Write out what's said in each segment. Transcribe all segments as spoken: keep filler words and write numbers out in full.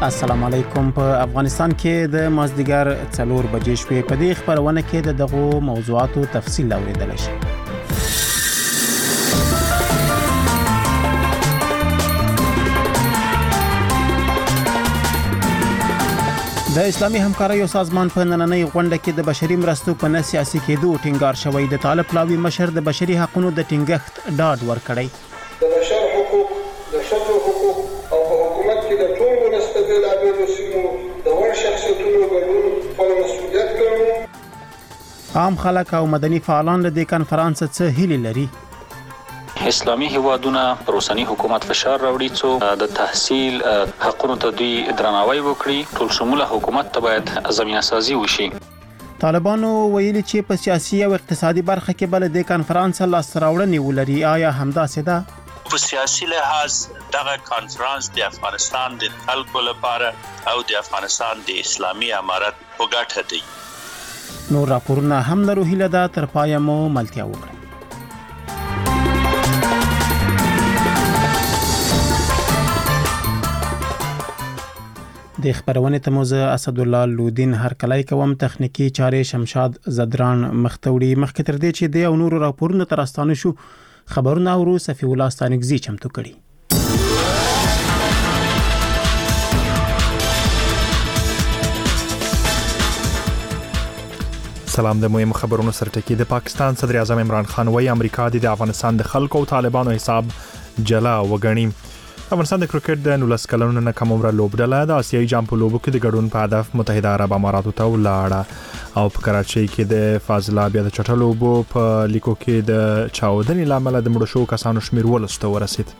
السلام علیکم. په افغانستان کې د مازدیګر څلور بجې شوې. په دې خبرونه کې د دغو موضوعاتو تفصیل اوریدل شي. د اسلامي همکاریو سازمان په نننۍ غونډه کې د بشري مرستو په نه سیاسي کېدو ټینګار شوی. د طالب پلاوي مشر د بشري حقوقو د ټینګښت ډاډ ورکړی. د بشر حقوق، د ښځو حقوق او په حکومت کې د ټولو مستبدلو سیمو د وړ شخصیتونو ګډون خپل مسؤلیت ګڼو. عام خلک او مدني فعالان له دې کنفرانس څخه هیله لري. اسلامي هیوادونه پر اوسنی حکومت فشار راوړي څو د تحصیل حقونو ته دوی درناوی وکړي. ټول شموله حکومت ته باید زمینه سازي وشي. طالبانو ویلي چې په سیاسي او اقتصادي برخه کې بل د کنفرانس لاسته راوړنې ولري. آیا همداسې ده؟ په سیاسي لحاظ دغه کانفرنس د افغانستان د خلکو لپاره او د افغانستان د اسلامي امارت په ګټه دی. نور راپورونه هم لرو. هیله ده تر پایه مو ملتیا وکړئ. د خبرونه ته موزه اسد الله لودین هر کلای کوم. تخنیکی چارې شمشاد زدران مختوړي. مخکې تر دې چې د او نور راپورونه ترستانه شو، خبرونه اورو صفی الله ستانګزي چمتو کړي. سلام. د مهم خبرونو سرټکی. د پاکستان صدر اعظم عمران خان وايي امریکا د افغانستان د خلکو او طالبانو حساب جلا وګڼي. افغانستان د کرکټ د نولس کلونو نه کم عمره لوبډله د آسیایي جام په لوبو کې د ګډون په هدف متحده عرب اماراتو ته ولاړه او په کراچۍ کې د فاضلاب یا د چټل لوبو په لیکو کې د چاودنې لامل د مړو شوو کسانو شمیر ولسته ورسید.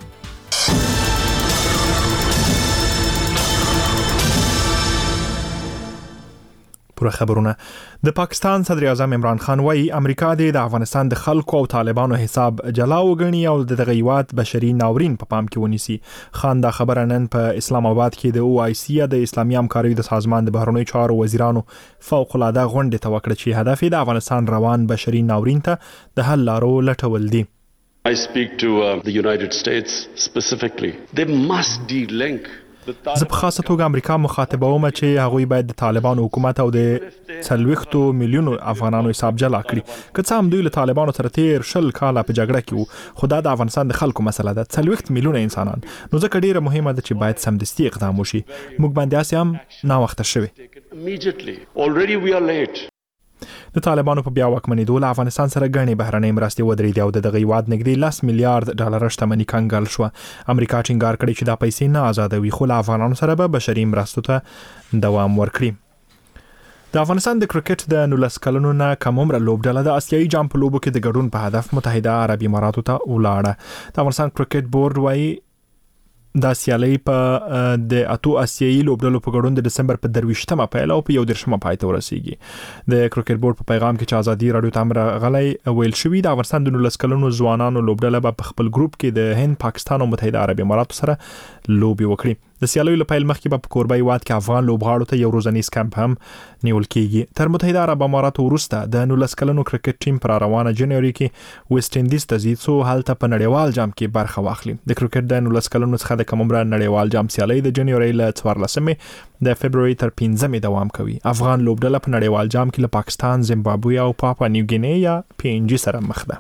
پوره خبرونه. د پاکستان صدر اعظم عمران خان وايي امریکا د افغانستان د خلکو او طالبانو حساب جلا وګڼي او د دغه هیواد بشري ناورین په پام کې ونیسي. خان دا خبره نن په اسلام آباد کې د او آی سی د اسلامي همکاریو د سازمان د بهرنیو چارو وزیرانو فوق العاده غونډه ته وکړه چې هدف یې د افغانستان روان بشري ناورین ته د حل لارو لټول دي. I speak to uh, the United States specifically. They must de-link. زه په خاصه توګه امریکا مخاطبه وم چې هغوی باید د طالبانو حکومت او د څلوېښتو میلیونو افغانانو حساب جلا کړي. که څه هم دوی له طالبانو سره تیر شل کاله په جګړه کې وو، خو دا د افغانستان د خلکو مسله ده. څلوېښت میلیونه انسانان. نو ځکه ډیره مهمه ده چې باید سمدستي اقدام وشي. موږ باندې اسې هم ناوخته شوی. Already we are late. د طالبانو په بیا واکمنېدو له افغانستان سره غني بهرنۍ مرستې ودرېدې او د دغه هیواد نږدې لس میلیارډ ډالر شتمني کنګل شو. امریکا ټینګار کړی چې دا پیسې نه آزادوي، خو له افغانانو سره به بشري مرستو ته دوام ورکړي. د افغانستان د کرکټ د نولس کلونو نه کم عمره لوبډله د آسیایي جام په لوبو کې د ګډون په هدف متحده عرب اماراتو ته ولاړه. د افغانستان کرکټ بورډ وايي دا سیالي په د اتو آسیایي لوبډلو په ګډون د دسمبر په درویشتمه پیل او په یو دیرشمه پای ته ورسیږي. د کرکټ بورډ په پیغام کې چې ازادي رادیو ته امر غلای ویل شوی د افغانستان د نولس کلونو ځوانانو لوبډله په خپل ګروپ کې د هند، پاکستان او متحده عرب اماراتو سره لوبي وکړي. د سیالیو له پیل مخکې په کوربه هیواد کې افغان لوبغاړو ته یو روزنیز کمپ هم نیول کیږي. تر متحده عرب اماراتو وروسته د نولس کلونو کرکټ ټیم پر روانه جنوري کې ویسټ انډیز ته ځي څو هلته په نړیوال جام کې برخه واخلي. د کرکټ د نولس کلونو څخه د کم عمره نړیوال جام سیالي د جنوري له څوارلسمې د فبروري تر پنځمې دوام کوي. افغان لوبډله په نړیوال جام کې له پاکستان، زیمبابوې او پاپا نیو ګینې یا پی ان جی سره مخ ده.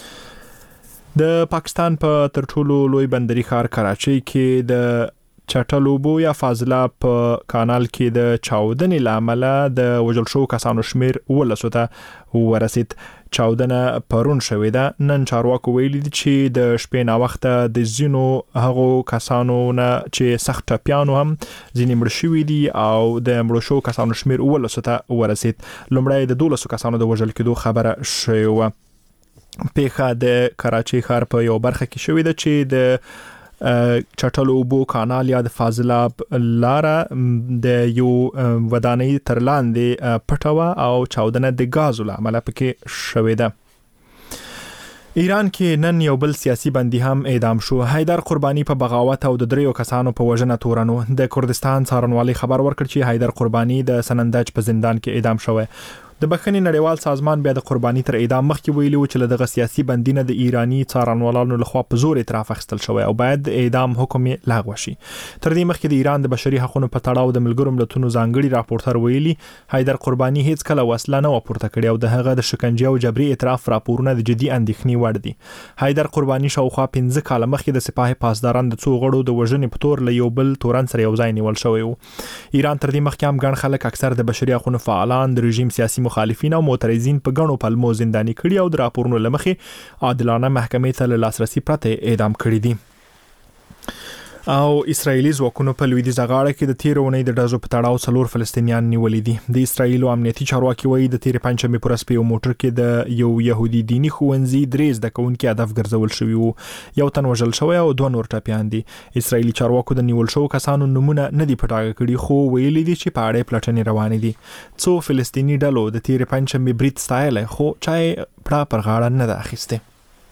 د پاکستان په تر ټولو لوی بندري ښار کراچۍ کې د چټلوبو یا فاضلاب په کانال کې د چاودنې لامل د وژل شوو کسانو شمیر ولسو ته ورسید. چاودنه پرون شوې ده. نن چارواکو ویلي دي چې د شپې ناوخته د ځینو هغو کسانو نه چې سخت ټپیانو هم ځینې مړه شوي دي او د مړو شوو کسانو شمیر ولسو ته ورسید. لومړی د دولسو کسانو د وژل کېدو خبره شوې وه. پیښه د کراچۍ ښار په یو برخه کې شوې ده چې د چټلو اوبو کانال یا د فاضلاب لاره د یو ودانۍ تر لاندې پټوه او چاودنه د غازو له امله پکې شوې ده. ایران کې نن یو بل سیاسي بندي هم اعدام شو. حیدر قربانی په بغاوت او د دریو کسانو په وژنه تورنو. د کردستان څارنوالۍ خبر ورکړ چې حیدر قربانی د سنندج په زندان کې اعدام شوی. د بخښنې نړیوال سازمان بیا د قرباني تر اعدام مخکې ویلي و چې دغه سیاسي بندینه د ایرانی څارنوالانو لخوا په زور اعتراف اخیستل شوی او باید د اعدام حکم لغوه شي. تر دې مخکې د ایران د بشري حقوقو په تړاو د ملګرو ملتونو ځانګړي راپورټر ویلي حیدر قرباني هیڅ کله وسله نه پورته کړې او د هغه د شکنجه او جبري اعتراف راپورونه د جدي اندېښنې وړ دي. حیدر قرباني شاوخوا پنځه کاله مخکې د سپاه پاسداران د څو غړو د وژنې په تور له یو بل تورن سره یو ځای نیول شوی وو. ایران تر دې مخکې هم ګڼ خلک اکثر د بشري حقوقو فعالان د رژیم سیاسي مخالفین او معترضین په ګڼو پلمو زنداني کړي او د راپورونو لمخې عادلانه محکمې ته له لاسرسي پرته اعدام کړي دي. او اسرایلی ځواکونو په لویدیځه غاړه کې د تیر اونۍ د ډزو په تړاو څلور فلسطینیان نیولې دي. د اسرایل امنیتي چارواکي وایي د تیر پنځمې پر اسپیو موټر کې د یو يهودي دینی ښوونځي درې زده کوونکي هدف ګرځول شوی وو. یو تن وژل شوی او دوه نور ټپیان دي. اسرایلی چارواکو د نیول شو کسانو نمونه نه دي پټاګه کړي خو ویلي دي چې په اړه پلټنې روانې دي. څو فلسطینی ډلو د تیر پنځمې برید ستایل خو چای پړه پر غاړه نه ده اخیسته.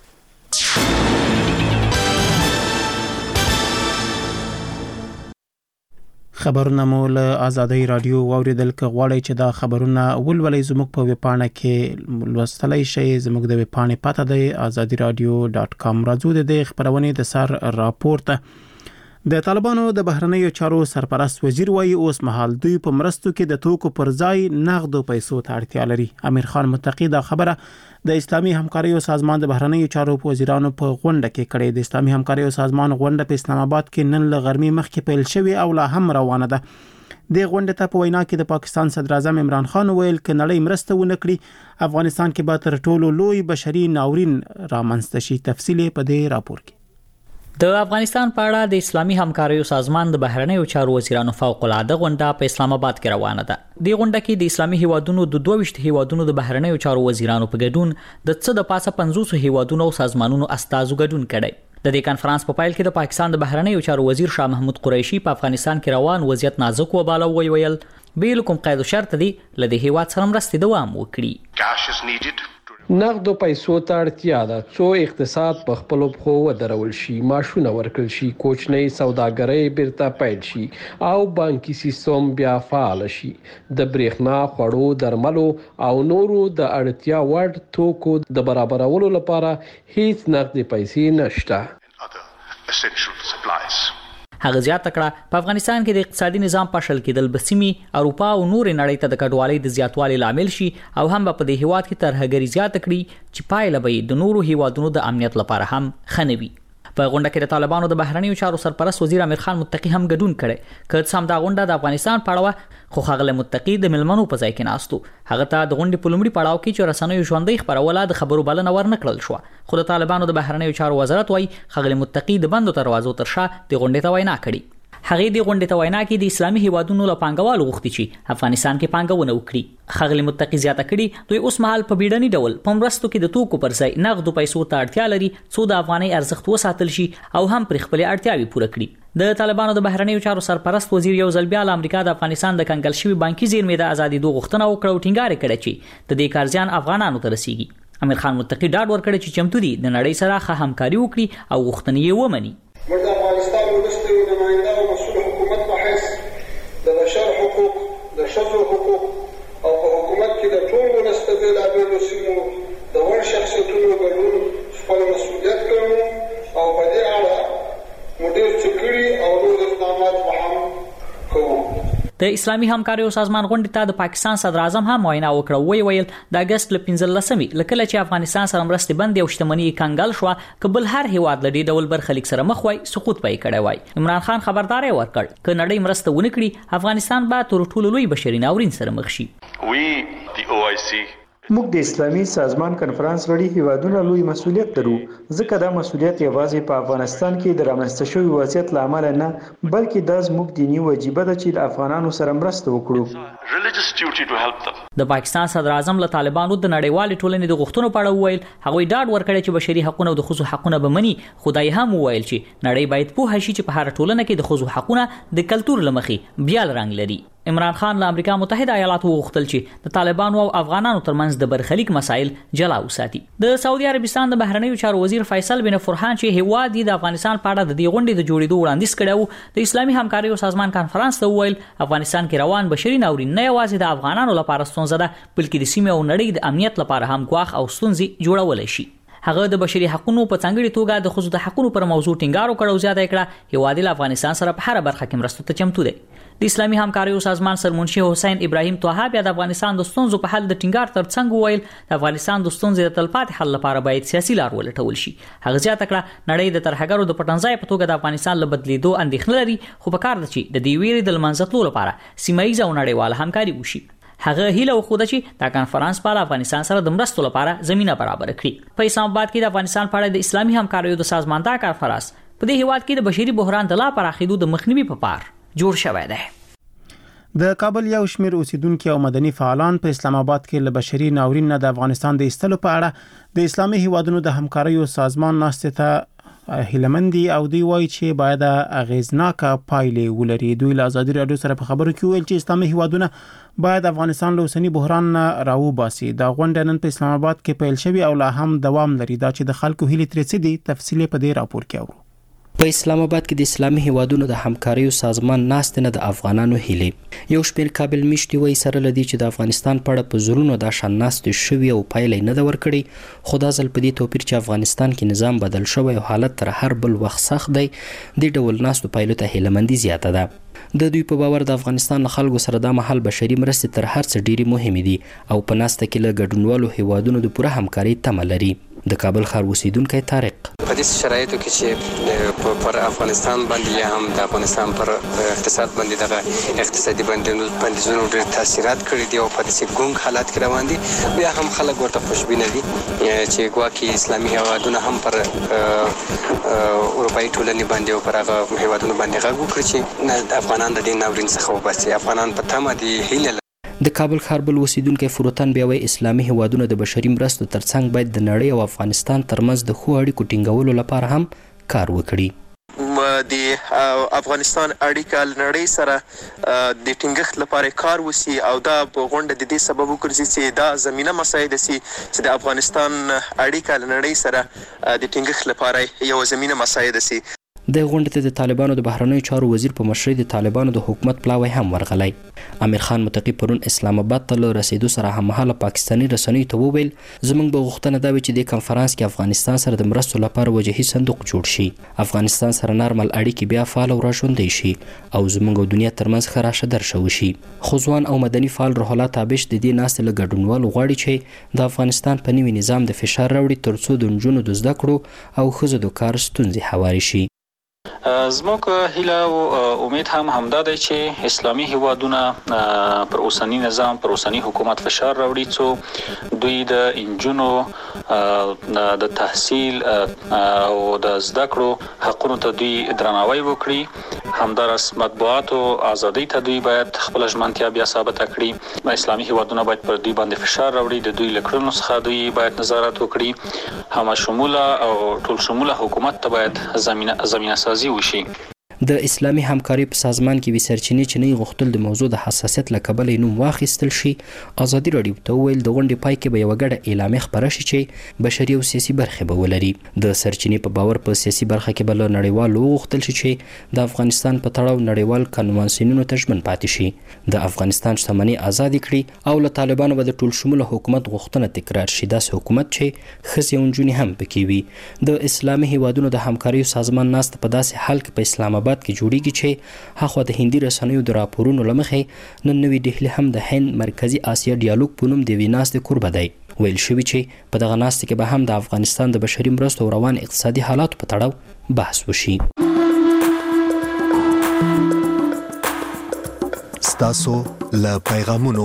خبرونه مو له آزادۍ رادیو واوریدل. که غواړئ چې دا خبرونه ولولئ زموږ په ویب پاڼه کې لوستلای شئ. زموږ د ویب پاڼې پته دی آزادي رادیو ډاټ کام. راځو د دې خبرونې د سر راپورته. د طالبانو د بهرنیو چارو سرپرست وزیر وایي اوس مهال دوی په مرستو کې د توکو پر ځای نغدو پیسو ته اړتیا لري. امیر خان متقی دا خبره د اسلامي همکاریو سازمان د بهرنیو چارو وزیرانو په غونډه کې کړې. د اسلامي همکاریو سازمان غونډه په اسلام آباد کې نن له غرمې مخکې پیل شوې او لا هم روانه ده. د غونډې ته په وینا کې د پاکستان صدر اعظم عمران خان ویل ک نړۍ مرسته ونه کړي افغانستان کې به تر ټولو لوی بشري ناورین رامنځته شي. تفصیل په دې راپور کې. د افغانستان په اړه د اسلامي همکاریو سازمان د بهرنیو چارو وزیرانو فوق العاده غونډه په اسلام آباد کې روانه ده. د غونډه کې د اسلامي هیوادونو د دوه ویشت هیوادونو د بهرنیو چارو وزیرانو په ګډون د څه د پاسه پنځوس هیوادونو او سازمانونو استازو ګډون کړي. د دې کانفرنس په پایل کې د پاکستان د بهرنیو چارو وزیر شاه محمود قریشي په افغانستان کې روان وضعیت نازک وباله وی ویل بیل کوم قید شرط دی لدې هیواد سره مرستې دوام وکړي. نغدو پیسو ته اړتیا ده څو اقتصاد په خپل پخو ودرول شي، ماشونه ورکړل شي، کوچنۍ سوداګرۍ بیرته پیل شي او بانکي سیستم بیا فعال شي. د برېښنا، خوړو، درملو او نورو د اړتیا وړ توکو د برابرولو لپاره هیڅ نغدي پیسې نشته. هغه زیات کړه په افغانستان کې د اقتصادي نظام پاشل کېدل بسمي اروپا او نور نړۍ ته د کډوالۍ د زیاتوالي لامل شي او هم په دې هیواد کې ترهګری زیات کړي چې پایله به د نورو هیوادونو د امنیت لپاره هم خنوي. په غونډه کې د طالبانو د بهرنیو چارو سرپرست وزیر امیر خان متقی هم ګډون کړي. که څه هم دا غونډه د افغانستان په اړه خو خغل متقی د ملمنو په ځای کې ناستو. هغه ته د غونډې په لومړي پړاو کې چې رسنیو ژوندۍ خبروله د خبرو بلنه ورنکړل شو. خو د طالبانو د بهرنیو چارو وزارت وايي خغل متقی د بندو دروازو تر شا د غونډې ته وینا کړې. هغه د غونډې ته وینا کې د اسلامي هیوادونو له پانګوالو غوښتي چې افغانستان کې پانګونه وکړي. خغل متقی زیاته کړي دوی اوس مهال په بیړني ډول په مرستو کې د توکو پر ځای نغدو پیسو ته اړتیا لري څو د افغاني ارزښت وساتل شي او هم پر خپل اړتیاوي پوره کړي. د طالبانو د بهرنیو چارو سرپرست وزیر یو ځل بیا د امریکا د افغانستان د کنګل شوی بانکي زیرمې د ازادي دوه غوښتنه وکړه او ټینګار کړی چې د دې کارزیان افغانانو ته رسیږي. امیر خان متقی ډاډ ورکړی چې چمتو دي د نړۍ سره ښه همکاري وکړي او غوښتنې یې ومني. موږ د افغانستان ولسي او نماینده او مسؤل حکومت په حیث د بشر حقوق، د ښځو حقوق او په حکومت کې د ټول ولس د بېلابېلو سیمو د وړ شخصیتونو ګډون خپل مسؤلیت کوو او په دې اړه مو ډېر څه کړي او نور اقدامات به هم کوو. د اسلامي همکاریو سازمان غونډې ته د پاکستان صدر اعظم هم وینا وکړه. وی ویل د اگست ل پنځلسمې لکه چې افغانستان سره مرستې بندي او شتمنۍ کنګل شو کبل هر هیواد لدی ډول برخلیک سره مخ وای سقوط پای کړی وای. عمران خان خبرداري ورکړ ک نړۍ مرسته ونه کړي افغانستان به تر ټولو لوی بشري ناورین سره مخ شي. وی دی او آی سی موږ د اسلامي سازمان کنفرانس غړي هیوادونه لوی مسؤلیت لرو ځکه دا مسؤلیت یوازې په افغانستان کې د رامنځته شوی وضعیت لامل نه بلکې د زموږ دینی واجبه ده چې د افغانانو سره مرسته وکړو. د پاکستان صدر اعظم له طالبانو د نړیوال ټولنې د غوښتنو په اړه ویل هغه ډاډ ورکړی چې بشري حقوقونه او د ښځو حقوقونه به مني. خدای هم ویل چې نړۍ باید په هشي چې په هر ټولنه کې د ښځو حقوقونه د کلچر لمخې بیا رنګ لري. عمران خان له امریکا متحده ایالاتو وغوښتل چې د طالبانو او افغانانو ترمنځ د برخلیک مسایل جلا وساتي. د سعودي عربستان د بهرنیو چارو وزیر فیصل بن فرحان چې هیواد د افغانستان په اړه د دې غونډې د جوړېدو وړاندیز کړو، د اسلامي همکاریو سازمان کانفرنس ته وویل افغانستان کې روان بشري ناورین نه یوازې د افغانانو لپاره ستونزه ده بلکې د سیمې او نړۍ د امنیت لپاره هم ګواښ او ستونزې جوړولی شي. هغه د بشري حقوقو په څنګهړي توګه د ښځو د حقوقو پر موضوع ټینګار وکړ او زیاته کړه هیواد له افغانستان سره په هر برخه کې مرسته ته چمتو دی. د اسلامي همکاریو سازمان سرمنشي حسین ابراهیم طه بیا د افغانستان د ستونزو په حل د ټینګار ترڅنګ وویل د افغانستان د ستونزې د تلپاتې حل لپاره باید سیاسي لار ولټول شي. هغه زیاته کړه نړۍ د ترهګرو د پټنځای په توګه د افغانستان له بدلیدو اندېښنه لري، خو په کار ده چې د دې ویرې د لمنځه لپاره سیمه ییزه او نړیواله همکاري وشي. هغه هیله وکړه چې د کانفرنس په افغانستان سره د مرستو لپاره زمينه برابر کړي. په اسلام آباد کې د افغانستان په اړه د اسلامي همکاریو د سازمان دا کانفرنس په دې هیواد کې د بشري بحران د لا پراخېدو د مخنیوي په پار جوړ شوی دی. د کابل یو شمېر اوسیدونکو او مدني فعالان په اسلام آباد کې له بشري ناورین نه د افغانستان د ایستلو په اړه د اسلامي هیوادونو د همکاریو سازمان ناستې ته هیلمندي او دوی وایي چې باید اغیزناکه پایلې ولري. دوی له ازادي راډیو سره په خبرو کې ویل چې اسلامي هیوادونه باید افغانستان له اوسنی بحران نه راوباسي. دا غونډه نن په اسلام آباد کې پیل شوې او لا هم دوام لري. دا چې د خلکو هیلې ترې څه دي تفصیل په دې راپور کې اورو. په اسلام آباد کې د اسلامي هیوادونو د همکاریو سازمان ناستې نه د افغانانو هیلې یو شمېر کابل میشتي وایي سره لدی چې د افغانستان په اړه په زړونو د شان ناستې شوي او پایلې نه د ورکړي، خو دا ځل په دې توپیر چې افغانستان کې نظام بدل شوی او حالت تر هر بل وخت سخت دی، د ډول ناستو پایلو ته هیلمندي زیاته ده. د دوی په باور د افغانستان له خلکو سره د مهال بشري مرستې تر هر څه ډېرې مهمې دي او په ناسته کې له ګډونوالو هیوادونو د پوره همکاري تمه لري. د کابل ښار اوسیدونکی طارق په دې شرایطو کې چې پر افغانستان باندې یا هم د افغانستان پر اقتصاد باندې دغه اقتصادي بندیزونو ډېر تاثیرات کړي دي او په داسې ګونګ حالات کې روان دي، بیا هم خلک ورته خوشبینه دي چې ګواکې اسلامي هیوادونه هم پر اروپایي ټولنې باندې او پر هغه هیوادونو باندې غږ وکړي چې افغانان د دې ناورین څخه وباسي. افغانان په تمه دي، هیله. د کابل ښار بل اوسیدونکی فروتن بیا وایي اسلامي هیوادونه د بشري مرستو ترڅنګ باید د نړۍ او افغانستان ترمنځ د ښو اړیکو ټینګولو لپاره هم کار وکړي. د افغانستان اړیکه له نړۍ سره د ټینګښت لپاره کار وسی او دا په غونډه د دې سبب وګرځي چې دا زمينه مساعد سي چې د افغانستان اړیکه له نړۍ سره د ټینګښت لپاره یو زمينه مساعد سي. د غونډې ته د طالبانو د بهرنیو چارو وزیر په مشرۍ د طالبانو د حکومت پلاوی هم ورغلی. امیر خان متقی پرون اسلام آباد ته له رسیدو سره هممهاله پاکستاني رسنیو ته وویل زموږ به غوښتنه دا وي چې د کنفرانس کې افغانستان سره د مرستو لپاره وجهي صندوق جوړ شي، افغانستان سره نارمل اړیکې بیا فعال او راژوندی شي او زموږ او دنیا ترمنځ ښه راشه درشه وشي. خو ځوان او مدني فعال روح الله تابش د دې ناستې له ګډونوالو غواړي چې د افغانستان په نوي نظام د فشار راوړي ترڅو د نجونو د زده کړو او ښځو د کار ستونزې هوارې شي. زموږ هیله او امید هم همدا دی چې اسلامي هیوادونه پر اوسنی نظام پر اوسنی حکومت فشار راوړي څو دوی د انجونو د تحصیل او د زده کړو حقونو ته دوی درناوی وکړي. همدارس مطبوعات او ازادي ته دوی باید خپل ژمنتیا بیا ثابت کړي. اسلامي هیوادونه باید پر دوی باندې فشار راوړي، د دوی لکړنو څخه دوی باید نظارت وکړي. هم شموله او ټول شموله حکومت ته باید زمينه زمينه سازي وشي. د اسلامي همکاري په سازمان کې وی سرچینې چې نه غوښتل د موضوع د حساسیت له کبله نوم واخیستل شي. ازادي راډیو ته ویل د غونډې پای کې به یو غړ اعلامیه خبره شي چې بشري او سیاسي برخه به ولري. د سرچینې په باور په سیاسي برخه کې بل نړیوالو غوښتل شي چې د افغانستان په تړاو نړیوال کنوانسیونونو ته ژمن پاتې شي، د افغانستان شتمنۍ آزاد کړي او له طالبانو به د ټول شموله حکومت غوښتنه تکرار شي. داسې حکومت چې ښځې او نجونې هم پکې وي. د اسلامي هیوادونو د همکارۍ سازمان ناست په داسې حال کې په اسلام آباد کې جوړیږي چې هغه د هندي رسنیو د راپورونو لمخې نن نوې ډهلي هم د هند مرکزی آسیا ډیالوګ په نوم د وی ناستې کوربه دی. ویل شوی چې په دغه ناستې کې به هم د افغانستان د بشري مرستو او روان اقتصادي حالاتو په تړاو بحث وشي. ستاسو له پیغامونو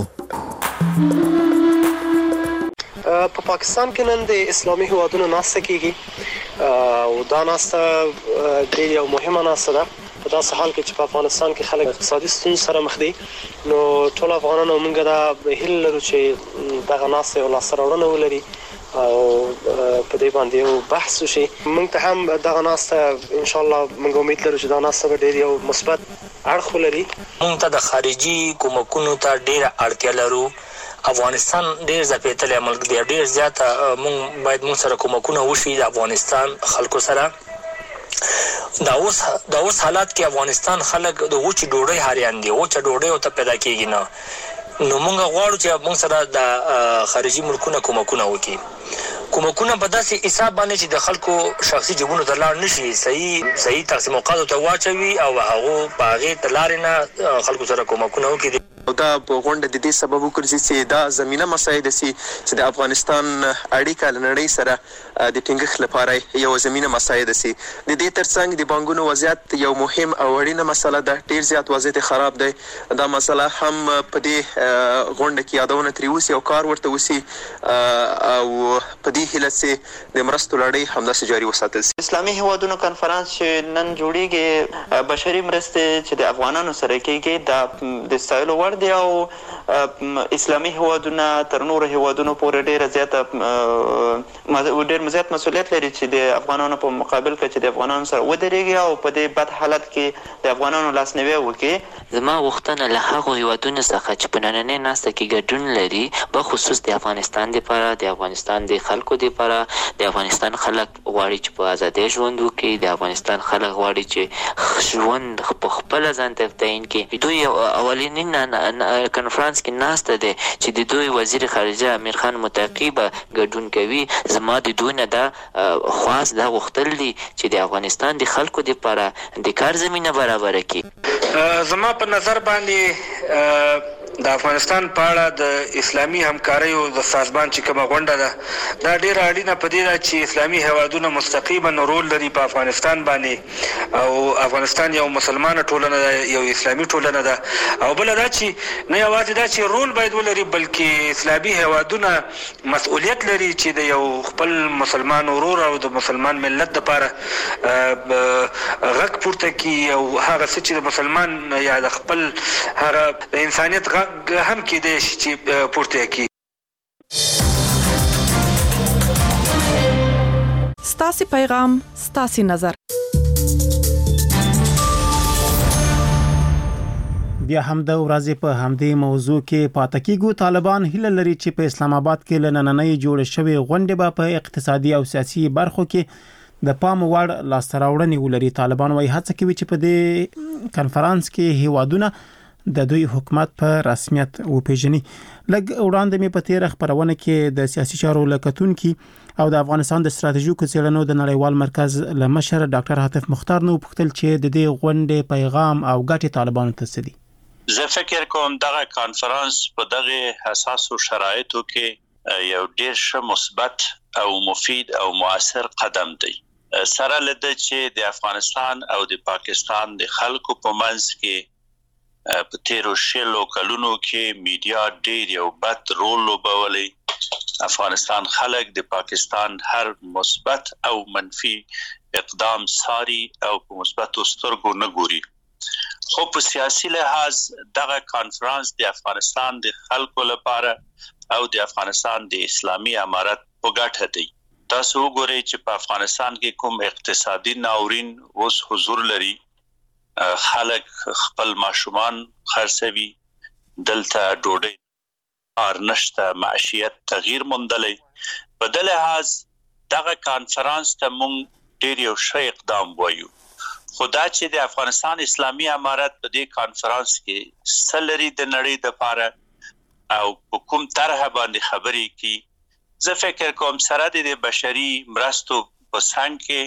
په پاکستان کې نن د اسلامي هیوادونو ناسته کیږي او دا ناسته ډېر یو مهمه ناسته ده په داسې حال کې چې په افغانستان کې خلک اقتصادي ستونزو سره مخ دي. نو ټول افغانان موږ دا هیله لرو چې دغه ناسته یو لاسته راوړنه ولري او په دې باندې یو بحث وشي. موږ ته هم دغه ناسته ان شاء الله موږ امید لرو چې دا ناسته به ډېر یو مثبت اړخ ولري. موږ ته د خارجي کومکونو ته ډېره اړتیا لرو. افغانستان ډېر ځپېدلی ملک دی، ډېر زیاته موږ باید موږ سره کومکونه وشي د افغانستان خلکو سره. دا اوس دا اوس حالات کې افغانستان خلک د وچې ډوډۍ حاریان دي، وچه ډوډۍ ورته پیدا کېږي نه. نو موږ غواړو چې موږ سره د خارجي ملکونه کومکونه وکړي. کومکونه په داسې حساب باندې چې د خلکو شخصي جیبونو ته لاړ نشي، صحیح صحیح تقسیم اوقاتو ته واچوي او هغه په هغې ته لارې نه خلکو سره کومکونه وکړي. او دا په غونډه د دې سبب وګرځي چې دا زمينه مساعده سي چې د افغانستان اړیکه له نړۍ سره د ټینګښت لپاره یو زمينه مساعده سي. د دې ترڅنګ د بانکونو وضعیت یو مهم او اړینه مسله ده، ډیر زیات وضعیت خراب دی. دا مسله هم په دې غونډه کې یادونه ترې وسی او کار ورته وسی او په دې هیله چې د مرستو لړۍ همداسې جاري وساتل شي. اسلامي هیوادونو کانفرنس چې نن جوړیږي بشري مرستې چې د افغانانو سره کېږي دا د ستایلو وړ دی او اسلامي هیوادونه تر نورو هیوادونو پورې ډېره زیاته ډېر زیات مسؤلیت لري چې د افغانانو په مقابل کې چې د افغانانو سره ودرېږي او په دې بد حالت کې د افغانانو لاسنیوی وکړي. زما غوښتنه له هغو هیوادونو څخه چې په نننۍ ناسته کې ګډون لري په خصوص د افغانستان دپاره، د افغانستان د خلکو دپاره، د افغانستان خلک غواړي چې په ازادۍ ژوند وکړي، د افغانستان خلک غواړي چې ژوند په خپله ځان ته تعین کړي. دوی اولینی کنفرانس کې ناسته دی چې د دوی وزیر خارجه امیر خان متقي به ګډون کوي. زما د دوی نه دا خواست دا غوښتل دي چې د افغانستان د خلکو دپاره د کار زمینه برابره کړي. زما په نظر باندې د افغانستان په اړه د اسلامي همکاریو د سازمان چې کومه غونډه ده دا ډېره اړینه په دې ده چې اسلامي هیوادونه مستقیما رول لري په افغانستان باندې او افغانستان یو مسلمانه ټولنه ده، یو اسلامي ټولنه ده. او بله دا چې نه یوازې دا چې رول باید ولري بلکې اسلامي هیوادونه مسؤلیت لري چې د یو خپل مسلمان ورور او د مسلمان ملت دپاره غږ پورته کړي او هغه څه چې د مسلمان یا د خپل هغه د انسانیت غږ هم کېدای شي چې پورته کړي. ستاسې پیغام ستاسې نظر. بیا هم د ورځې په همدې موضوع کې پاتې کېږو. طالبان هیله لري چې په اسلام آباد کې له نننۍ جوړې شوې غونډې به په اقتصادي او سیاسي برخو کې د پام وړ لاسته راوړنې ولري. طالبان وايي هڅه کوي چې په دې کنفرانس کې هیوادونه د دوی حکومت په رسمیت وپیژني. لږ وړاندې مې په تیر خبرونه کې د سیاسي چارو لکتونکي او د افغانستان د ستراتیژیکو څېړنو د نړیوال مرکز لمشر ډاکټر عاطف مختار نو پوښتل چې د دې غونډې پیغام او ګټې طالبانو ته څه دي. زه فکر کوم دغه کانفرنس په دغه حساسو شرایطو کې یو ډېر ښه مثبت او مفید او مؤثر قدم دی. سره لده چې د افغانستان او د پاکستان د خلکو په منځ کې په تیرو شلو کلونو کې میډیا ډېر یو بد رول لوبولی. افغانستان خلک د پاکستان هر مثبت او منفي اقدام ساري او په مثبتو سترګو نه ګوري. خو په سیاسي لحاظ دغه کانفرنس د افغانستان د خلکو لپاره او د افغانستان د اسلامي امارت په ګټه دی. تاسو وګورئ چې په افغانستان کې کوم اقتصادي ناورین اوس حضور لري، خلک خپل ماشومان خرڅوي، دلته ډوډۍ کار نشته، معیشت تغییر موندلی. په دې لحاظ دغه کانفرنس ته موږ ډېر یو ښه اقدام وایو. خو دا چې د افغانستان اسلامي امارت په دې کانفرنس کې څه لري د نړۍ دپاره او په کوم طرحه باندې خبرې کوي، زه فکر کوم سره د بشري مرستو په څنګ کې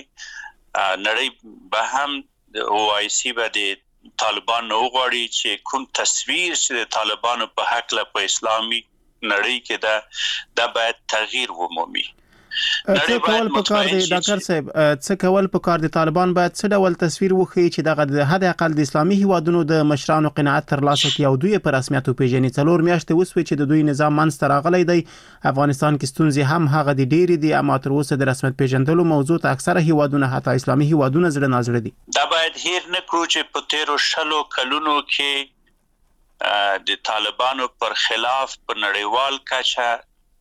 نړۍ به هم د او آی سی به د طالبان وغواړي چې کوم تصویر چې د طالبانو په حق له په اسلامي نړۍ کې ده دا باید تغییر ومومي. څه کول پکار دی ډاکټر صاحب، څه کول پکار دی؟ طالبان باید څه ډول تصویر وښيي چې دغه د حد اقل د اسلامي هیوادونو د مشرانو قناعت ترلاسه کړي او دوی په رسمیت وپیژني. څلور میاشتې وسوي چې د دوی نظام منځته راغلی دی. افغانستان کې ستونزې هم هغه د ډېرې دي، اما تر اوسه د رسمیت پیژندلو موضوع ته اکثره هیوادونه حتی اسلامي هیوادونه زړه نازړه دي. دا باید هیر نه کړو چې په تیرو شلو کلونو کې د طالبانو پر خلاف په نړیوال کچه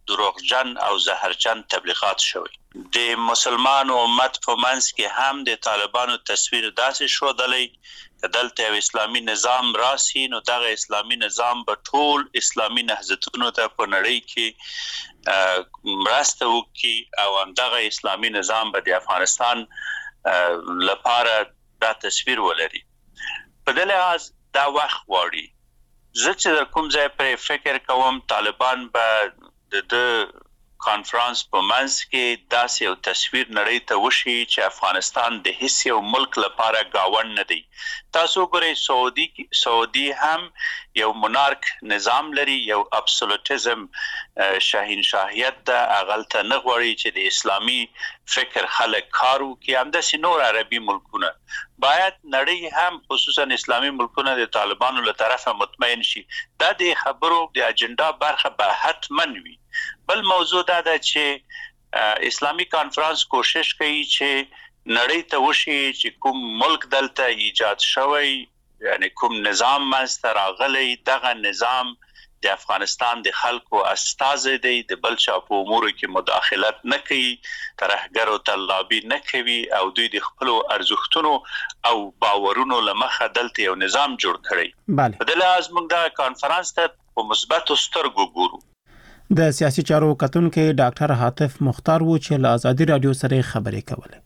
دروغجن او زهرجن تبلیغات شوی. د مسلمان امت په منځ کې هم د طالبانو تصویر داسې شودلی که دلته یو اسلامي نظام راسي نو دغه اسلامي نظام به ټول اسلامي نهضتونو ته په نړۍ کې مرسته وکړي او همدغه اسلامي نظام به د افغانستان لپاره دا تصویر ولري. په دې لحاظ دا وخت غواړي. زه چې در کوم ځای پرې فکر کوم طالبان به د د کانفرنس په منځ کې داسې یو تصویر نړۍ ته وشي چې افغانستان د هیڅ یو ملک لپاره گاونډ نه دی. تاسو ګورئ سعودي سعودي هم یو مونارک نظام لري، یو ابسولوټیزم شاهنشاهیت ده، هغلته نه غواړي چې د اسلامي فکر خلک کار وکړي. همداسې نور عربي ملکونه باید نړۍ هم خصوصا اسلامي ملکونه د طالبانو له طرفه مطمئن شي. دا د خبرو د اجنډا برخه به حتما وي. بل موضوع دا ده چې اسلامي کانفرنس کوشش کوي چې نړۍ ته وشي چې کوم ملک دلته ایجاد شوی، یعنی کوم نظام منځته راغلی، دغه نظام د افغانستان د خلکو استازی دی، د بل چا په امورو کې مداخلت نه کوي، ترهګرو ته لابي نه کوي او دوی د خپلو ارزښتونو او باورونو له مخه دلته یو نظام جوړ کړی. په دې لحاظ موږ دغه کانفرنس ته په مثبتو سترګو ګورو. د سیاسي چارو کتونکو ډاکټر حاتف مختار و چې له ازادي رادیو سره خبرې کوله.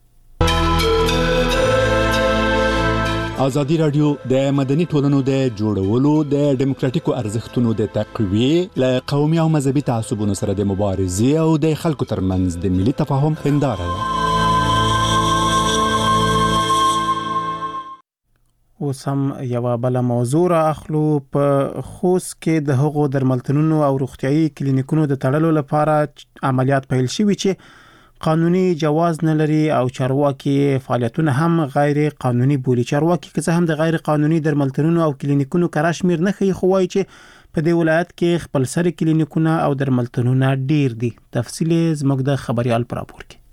ازادي رادیو د مدني ټولنو د جوړولو، د ډیموکراتیکو ارزښتونو د تقویې، له قومي او مذهبي تعصبونو سره د مبارزې او د خلکو ترمنځ د ملي تفاهم هنداره ده. اوس هم یو بل موضوع را اخلو. په خوست کې د هغو درملتونونو او روغتيایي کلینیکونو د تړلو لپاره عملیات پیل شوي چې قانوني جواز نه لري او چارواکي فعالیتونه هم غیر قانوني بولي. چارواکي که هم د غیر قانوني درملتونونو او کلینیکونو کراشمیر نه خي خوای چې په دې ولایت کې خپل سره کلینیکونه او درملتونونه ډیر دي. تفصیل زموږ د خبريال پر راپور کې.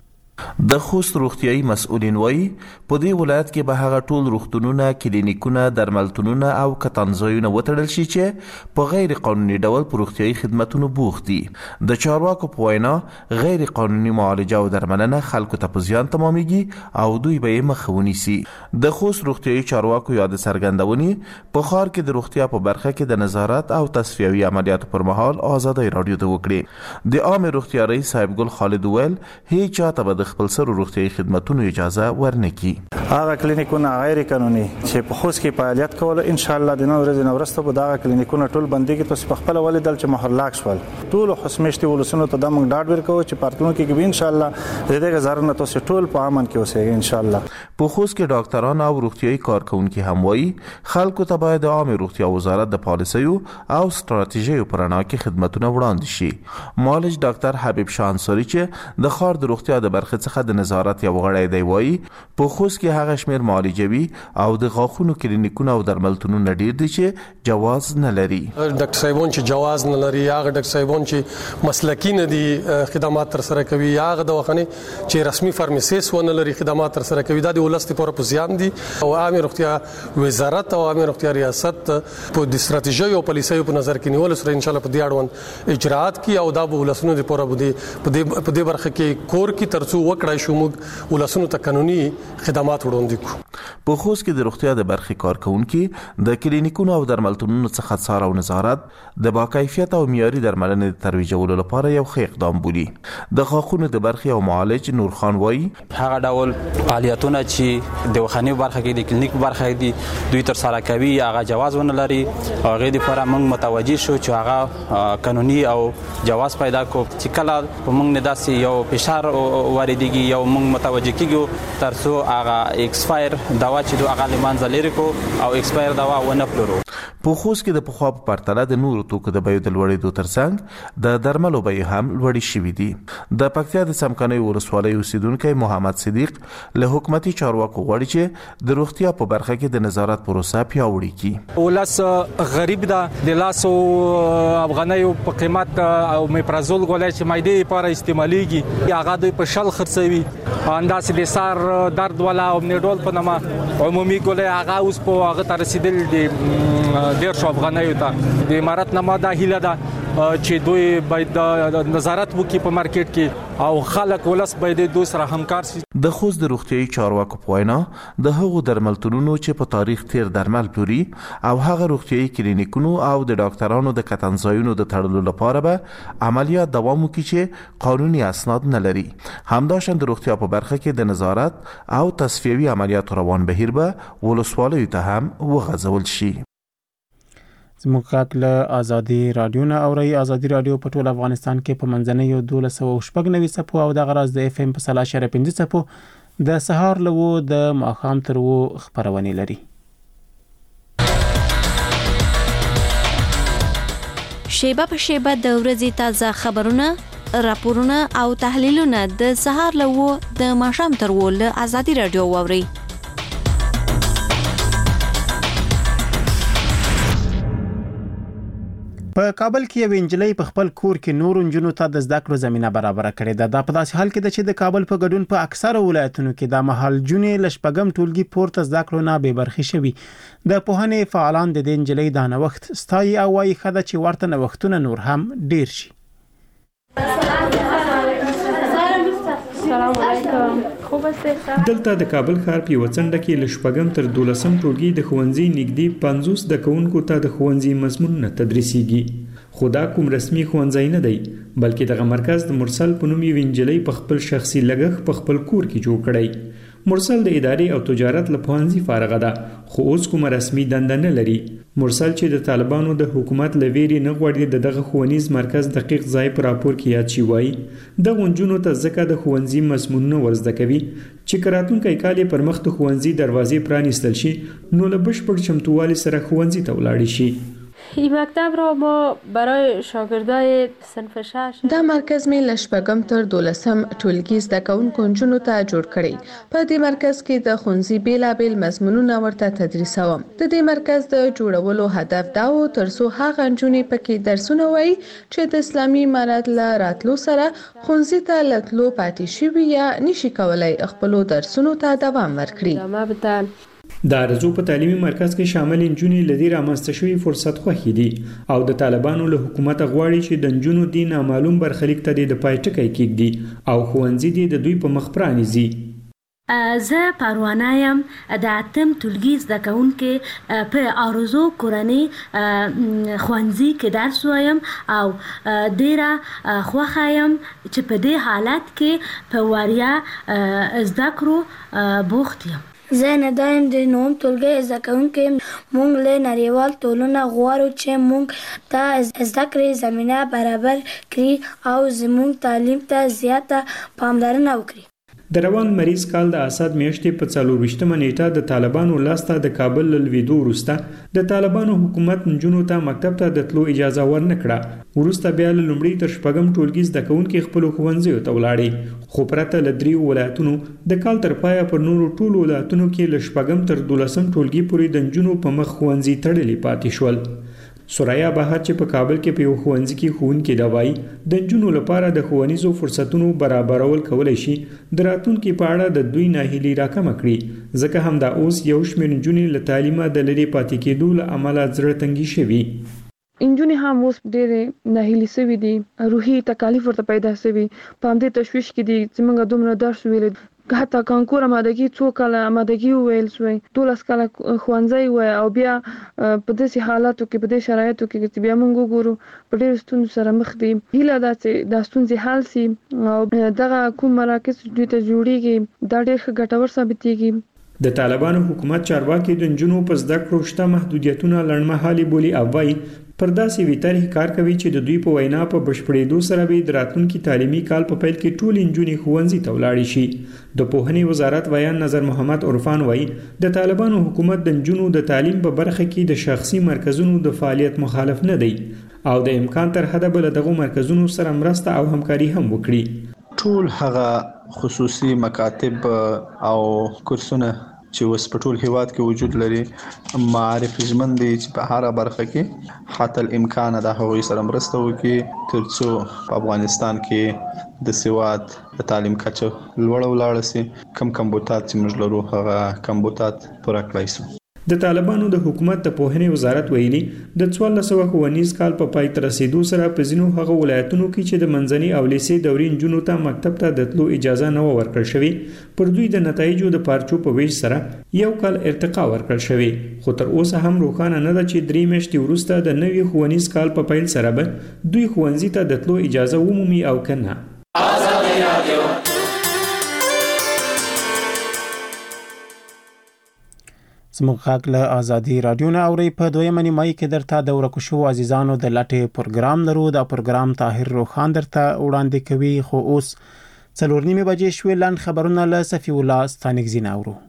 د خوست روغتيایي مسؤلین وایي په دې ولایت کې به هغه ټول روغتونونه، کلینیکونه، درملتونونه او کتانځایونه وتړل شي چې په غیر قانوني ډول په روغتيایي خدماتونو بوخت دي. د چارواکو په وینا غیر قانوني معالجه او درملنه خلکو ته په زیان تمامېږي او دوی به یې مخه ونیسي. د خوست روغتيایي چارواکو یاد څرګندونې په ښار کې د روغتیا په برخه کې د نظارت او تصفیوي عملیاتو پر مهال ازادي رادیو ته وکړي. د عام روغتیا رئیس صاحب ګل خالد ویل هیڅ چاته به خپل سره روغتيایي خدماتونو اجازه ورنکي. هغه کلینیکونه غیر قانوني چې په خوست کې فعالیت کوله ان شاء الله د نن ورځې نو ورسته به دا کلینیکونه ټول بنديږي. تاسو په خپل ولې دل چې محلاک شول ټول خصمشتي ولسونو ته د موږ ډاډ ورکو چې پارتونو کې به ان شاء الله د دې غزارنه تاسو ټول په امن کې اوسئ ان شاء الله. په خوست کې ډاکټران او روغتيایي کارکونکو هم وایي خلکو ته باید د عامه روغتیا وزارت د پالیسیو او ستراتیژیو پر اړه کې خدماتونه وړاندې شي. معالج ډاکټر حبیب شاه انصاری چې د خار د روغتیا د برخه څخه د نظارت یو غړی دی وایي په خوست کې هغه شمیر معالجوي او د غاښونو کلینیکونه او درملتونونه ډیر دي چې جواز نه لري. ډاکټر صاحبون چې جواز نه لري، هغه ډاکټر صاحبون چې مسلکی نه دي خدمات تر سره کوي، هغه د وخنه چې رسمي فارماسیست ونه لري خدمات تر سره کوي، دا د ولست لپاره په زیان دي. او عامه روغتیا وزارت او عامه روغتیا ریاست په د ستراتیژي او پالیسیو په نظر کې نیول سره ان شاء الله په دې اړوند اجرات کی او دا به ولسونو لپاره په دې په دې برخه کې کور کی ترڅو وکړای شو موږ ولسونو ته قانوني خدمات وړاندې کوو. په خوست کې د روغتیا د برخې کارکونکو د کلینیکونو او درملتونونو څخه څار او نظارت د باکیفیت او معیاري درملنې د ترویجولو لپاره یو ښه اقدام بولي. د غاښونو د برخې او معالج نور خان وایي هغه ډول فعالیتونه چې د وخنی برخه کې د کلینیک برخه دي دوی تر سره کوي هغه جواز ونه لري او هغه د لپاره موږ متوجي شو چې هغه قانوني او جواز پیدا کو چې کله موږ نه داسې یو فشار واردېږي یو موږ متوجي کیږو ترڅو هغه ایکسپایر دوا چې دوه هغه لمانځه لري کو او ایکسپایر دوا ونه پلورو. په خوست کې د پخوا په پرتله د نورو توکو د بیو د لوړېدو ترڅنګ د درملو بیې هم لوړې شوې دي. د پکتیا د څمکنیو ولسوالۍ اوسیدونکی محمد صدیق له حکومتي چارواکو غواړي چې د روغتیا په برخه کې د نظارت پروسه پیاوړې کړي. ولس غریب ده د لاسو افغانیو په قیمت او میپرازول ګولای چې مایده لپاره استعماليږي هغه د په شل خرڅوي انداسې د سار درد ولا او نیډول په نامه عمومي ګولای هغه اوس په هغه تر رسیدل دي ډیر شو افغانیو ته د امارات نامه د هیله ده چې دوی باید نظارت وکړي په مارکیټ کې او خلک ولس باید دوی سره همکار شي. د خوست د روغتیايي چارواکو په وینا د هغو درملتونونو چې په تاریخ تیر درمل پلوري او هغه روغتیايي کلینیکونو او د ډاکټرانو د کتنځایونو د تړلو لپاره به عملیات دوام وکړي چې قانوني اسناد نه لري. همداشان د روغتیا په برخه کې د نظارت او تصفیوي عملیاتو روان بهیر به ولسوالیو ته هم وغځول شي. زموږ غږ له ازادي رادیو نه اوري. ازادي رادیو په ټول افغانستان کې په منځنۍ دولس سوه شپږ نوي څپو او د غراز د اف ام په سلا شر پنځه څپو د سهار لوو د ماښام تر وو خبرونه لري. شیبه په شیبه د ورځې تازه خبرونه، راپورونه او تحلیلونه د سهار لوو د ماښام تر وو له ازادي رادیو اوري. په کابل کې یو انجلۍ په خپل کور کې نور انجونو ته د زده کړو زمينه برابر کړې ده. دا په داسې حال کې ده چې د کابل په ګډون په اکثره ولایتونو کې د محل جونې لشپګم ټولګي پورته زده کړو نه به برخي شوي. د پوهنې فعالان د دې انجلۍ د نوښت ستایي او وايي خدای چې ورته نوښتونه نور هم ډیر شي. السلام علیکم. خوب است؟ دلته د کابل ښار په وڅنډه کې لشپګم تر دولسم ټولګي د ښوونځي نږدې پنځوس د کوونکو ته د ښوونځي مضمونونه تدریسيږي. خو دا کوم رسمي ښوونځی نه دی بلکې دغه مرکز د مرسل په نوم یو انجلۍ په خپل شخصي لګښت په خپل کور کې جوړ کړی. مرسل د ادارې او تجارت له پوهنځي فارغه ده خو اوس کومه رسمي دنده نه لري. مرسل چې د طالبانو د حکومت لویری نه غوړي د دغه ښوونیز مرکز دقیق ځای پر راپور کې یاد شي وای د غونجونو ته ځکه د ښوونځي مضمونونه ورزده کوي چې کراتونکو کالي پر مخ د ښوونځي دروازې پرانیستل شي نو له بشپړ چمتووالي سره ښوونځي ته ولاړ شي. این مکتب را ما برای شاگردای صنف شش دا مرکز می لشپګم تر دولسم ټولګي زده کوونکو نجونو ته جوړ کړي. په دې مرکز کې د ښوونځي بیلابیل مضمونونه ورته تدریسوم. د دې مرکز د جوړولو هدف دا و ترڅو هغه نجونې پکې درسونه وایي چې د اسلامي امارت له راتلو سره ښوونځي ته لتلو پاتې شوي یا نشي کولای خپل درسونو ته دوام ورکړي. د ارزو په تعلیمي مرکز کې شامل انجونې لدی رامنځته شوی فرصت خوښې دي او د طالبانو له حکومت غواړي چې د انجونو د نامعلوم برخلیک ته د پای ټکی کېږدي او ښوونځي دي د دوی په مخ پرانیزي. زه پروانه یم د اتم ټولګي زده کوونکې په ارزو کورنۍ ښوونځي کې درس وایم او ډیره خوښه یم چې په دې حالت کې په وړیا زده کړو بوخت یم. زه نه دایم د نوم ټولګي زده کوونکې مونږ له نړیوال ټولنه غواړو چې مونږ ته زده کړې زمینه برابر کړي او زمونږ تعلیم ته زیاته پاملرنه وکړي. د روان مریض کال د اسد میاشتې په څلورویشتمه نیټه د طالبانو لاسته د کابل له لویدو وروسته د طالبانو حکومت نجونو ته مکتب ته د تلو اجازه ورنکړه. وروسته بیا له لومړي تر شپږم ټولګي زده کوونکي خپل ښوونځیو ته ولاړې خو پرته له دریو ولایتونو د کال تر پایه پر نورو ټولو ولایتونو کې له شپږم تر دولسم ټولګي پورې د نجونو په مخ ښوونځي تړلي پاتې شول. سوریا بهر چې په کابل کې په یو ښوونځي کې ښوونکي دا وایي د نجونو لپاره د ښوونیزو فرصتونو برابرول کولی شي د راتلونکي په اړه د دوی ناهیلي راکمه کړي ځکه همدا اوس یو شمېر نجونې له تعلیمه د لرې پاتې کېدو له امله زړه تنګي شوي. انجونې هم اوس ډېرې ناهیلي سوي دي، روحي تکالیف ورته پیدا سوي، په همدې تشویش کې دي چې موږ دومره درس ویلی حتی کانکور آمادګي څو کاله آمادګي وویل شوی دولس کاله ښوونځی وای او بیا په داسې حالاتو کې په دې شرایطو کې چې بیا موږ وګورو په ډېرو ستونزو سره مخ دي. هیله ده چې دا ستونزې حل سي او دغه کوم مراکز دوی ته جوړیږي دا ډېر ښه ګټور ثابتېږي. د طالبانو حکومت چارواکي د نجونو په زده کړو شته محدودیتونه لړمحالي بولي او وایي پر داسې ویترې کار کوي چې د دوی په وینا په بشپړېدو سره به د راتلونکي تعلیمي کال په پیل کې ټول نجونې ښوونځي ته ولاړې شي. د پوهنې وزارت ویان نظر محمد عرفان وایي د طالبانو حکومت د نجونو د تعلیم په برخه کې د شخصي مرکزونو د فعالیت مخالف نه دی او د امکان تر حده بل دغه مرکزونو سره مرسته او همکاري هم وکړي. ټول هغه خصوصي مکاتب او کورسونه چې اوس په ټول هیواد کې وجود لري معارف ژمن دي چې په هر برخه کې حتی الامکان د هغوی سره مرسته وکړي ترڅو په افغانستان کې د سواد د تعلیم کچه لوړه ولاړه شي. کم کمبوتات چې موږ لرو هغه کمبوتات پوره کړای شي. د طالبانو د حکومت د پوهنې وزارت ویلي د څوارلس سوه ښوونیز کال په پای ته رسیدو سره په ځینو هغه ولایتونو کې چې د منځني او لیسې دورې نجونو ته مکتب ته د تلو اجازه نه ورکړل شوې پر دوی د نتایجو د پارچو په ویش سره یو کال ارتقا ورکړل شوې خو تر اوسه هم روښانه نه ده چې درې میاشتې وروسته د نوي ښوونیز کال په پیل سره به دوی ښوونځي ته د تلو اجازه ومومي او که نه. زموږ غږ له آزادي رادیو نه اورئ. په دویمه نیمایي کې درته د ورکو شوو عزیزانو د لټې پروګرام لرو. دا پروګرام طاهر روخان درته وړاندې کوي. خو اوس څلور نیمې بجې شوې. لنډ خبرونه له صفي الله ستانکزي نه اورو.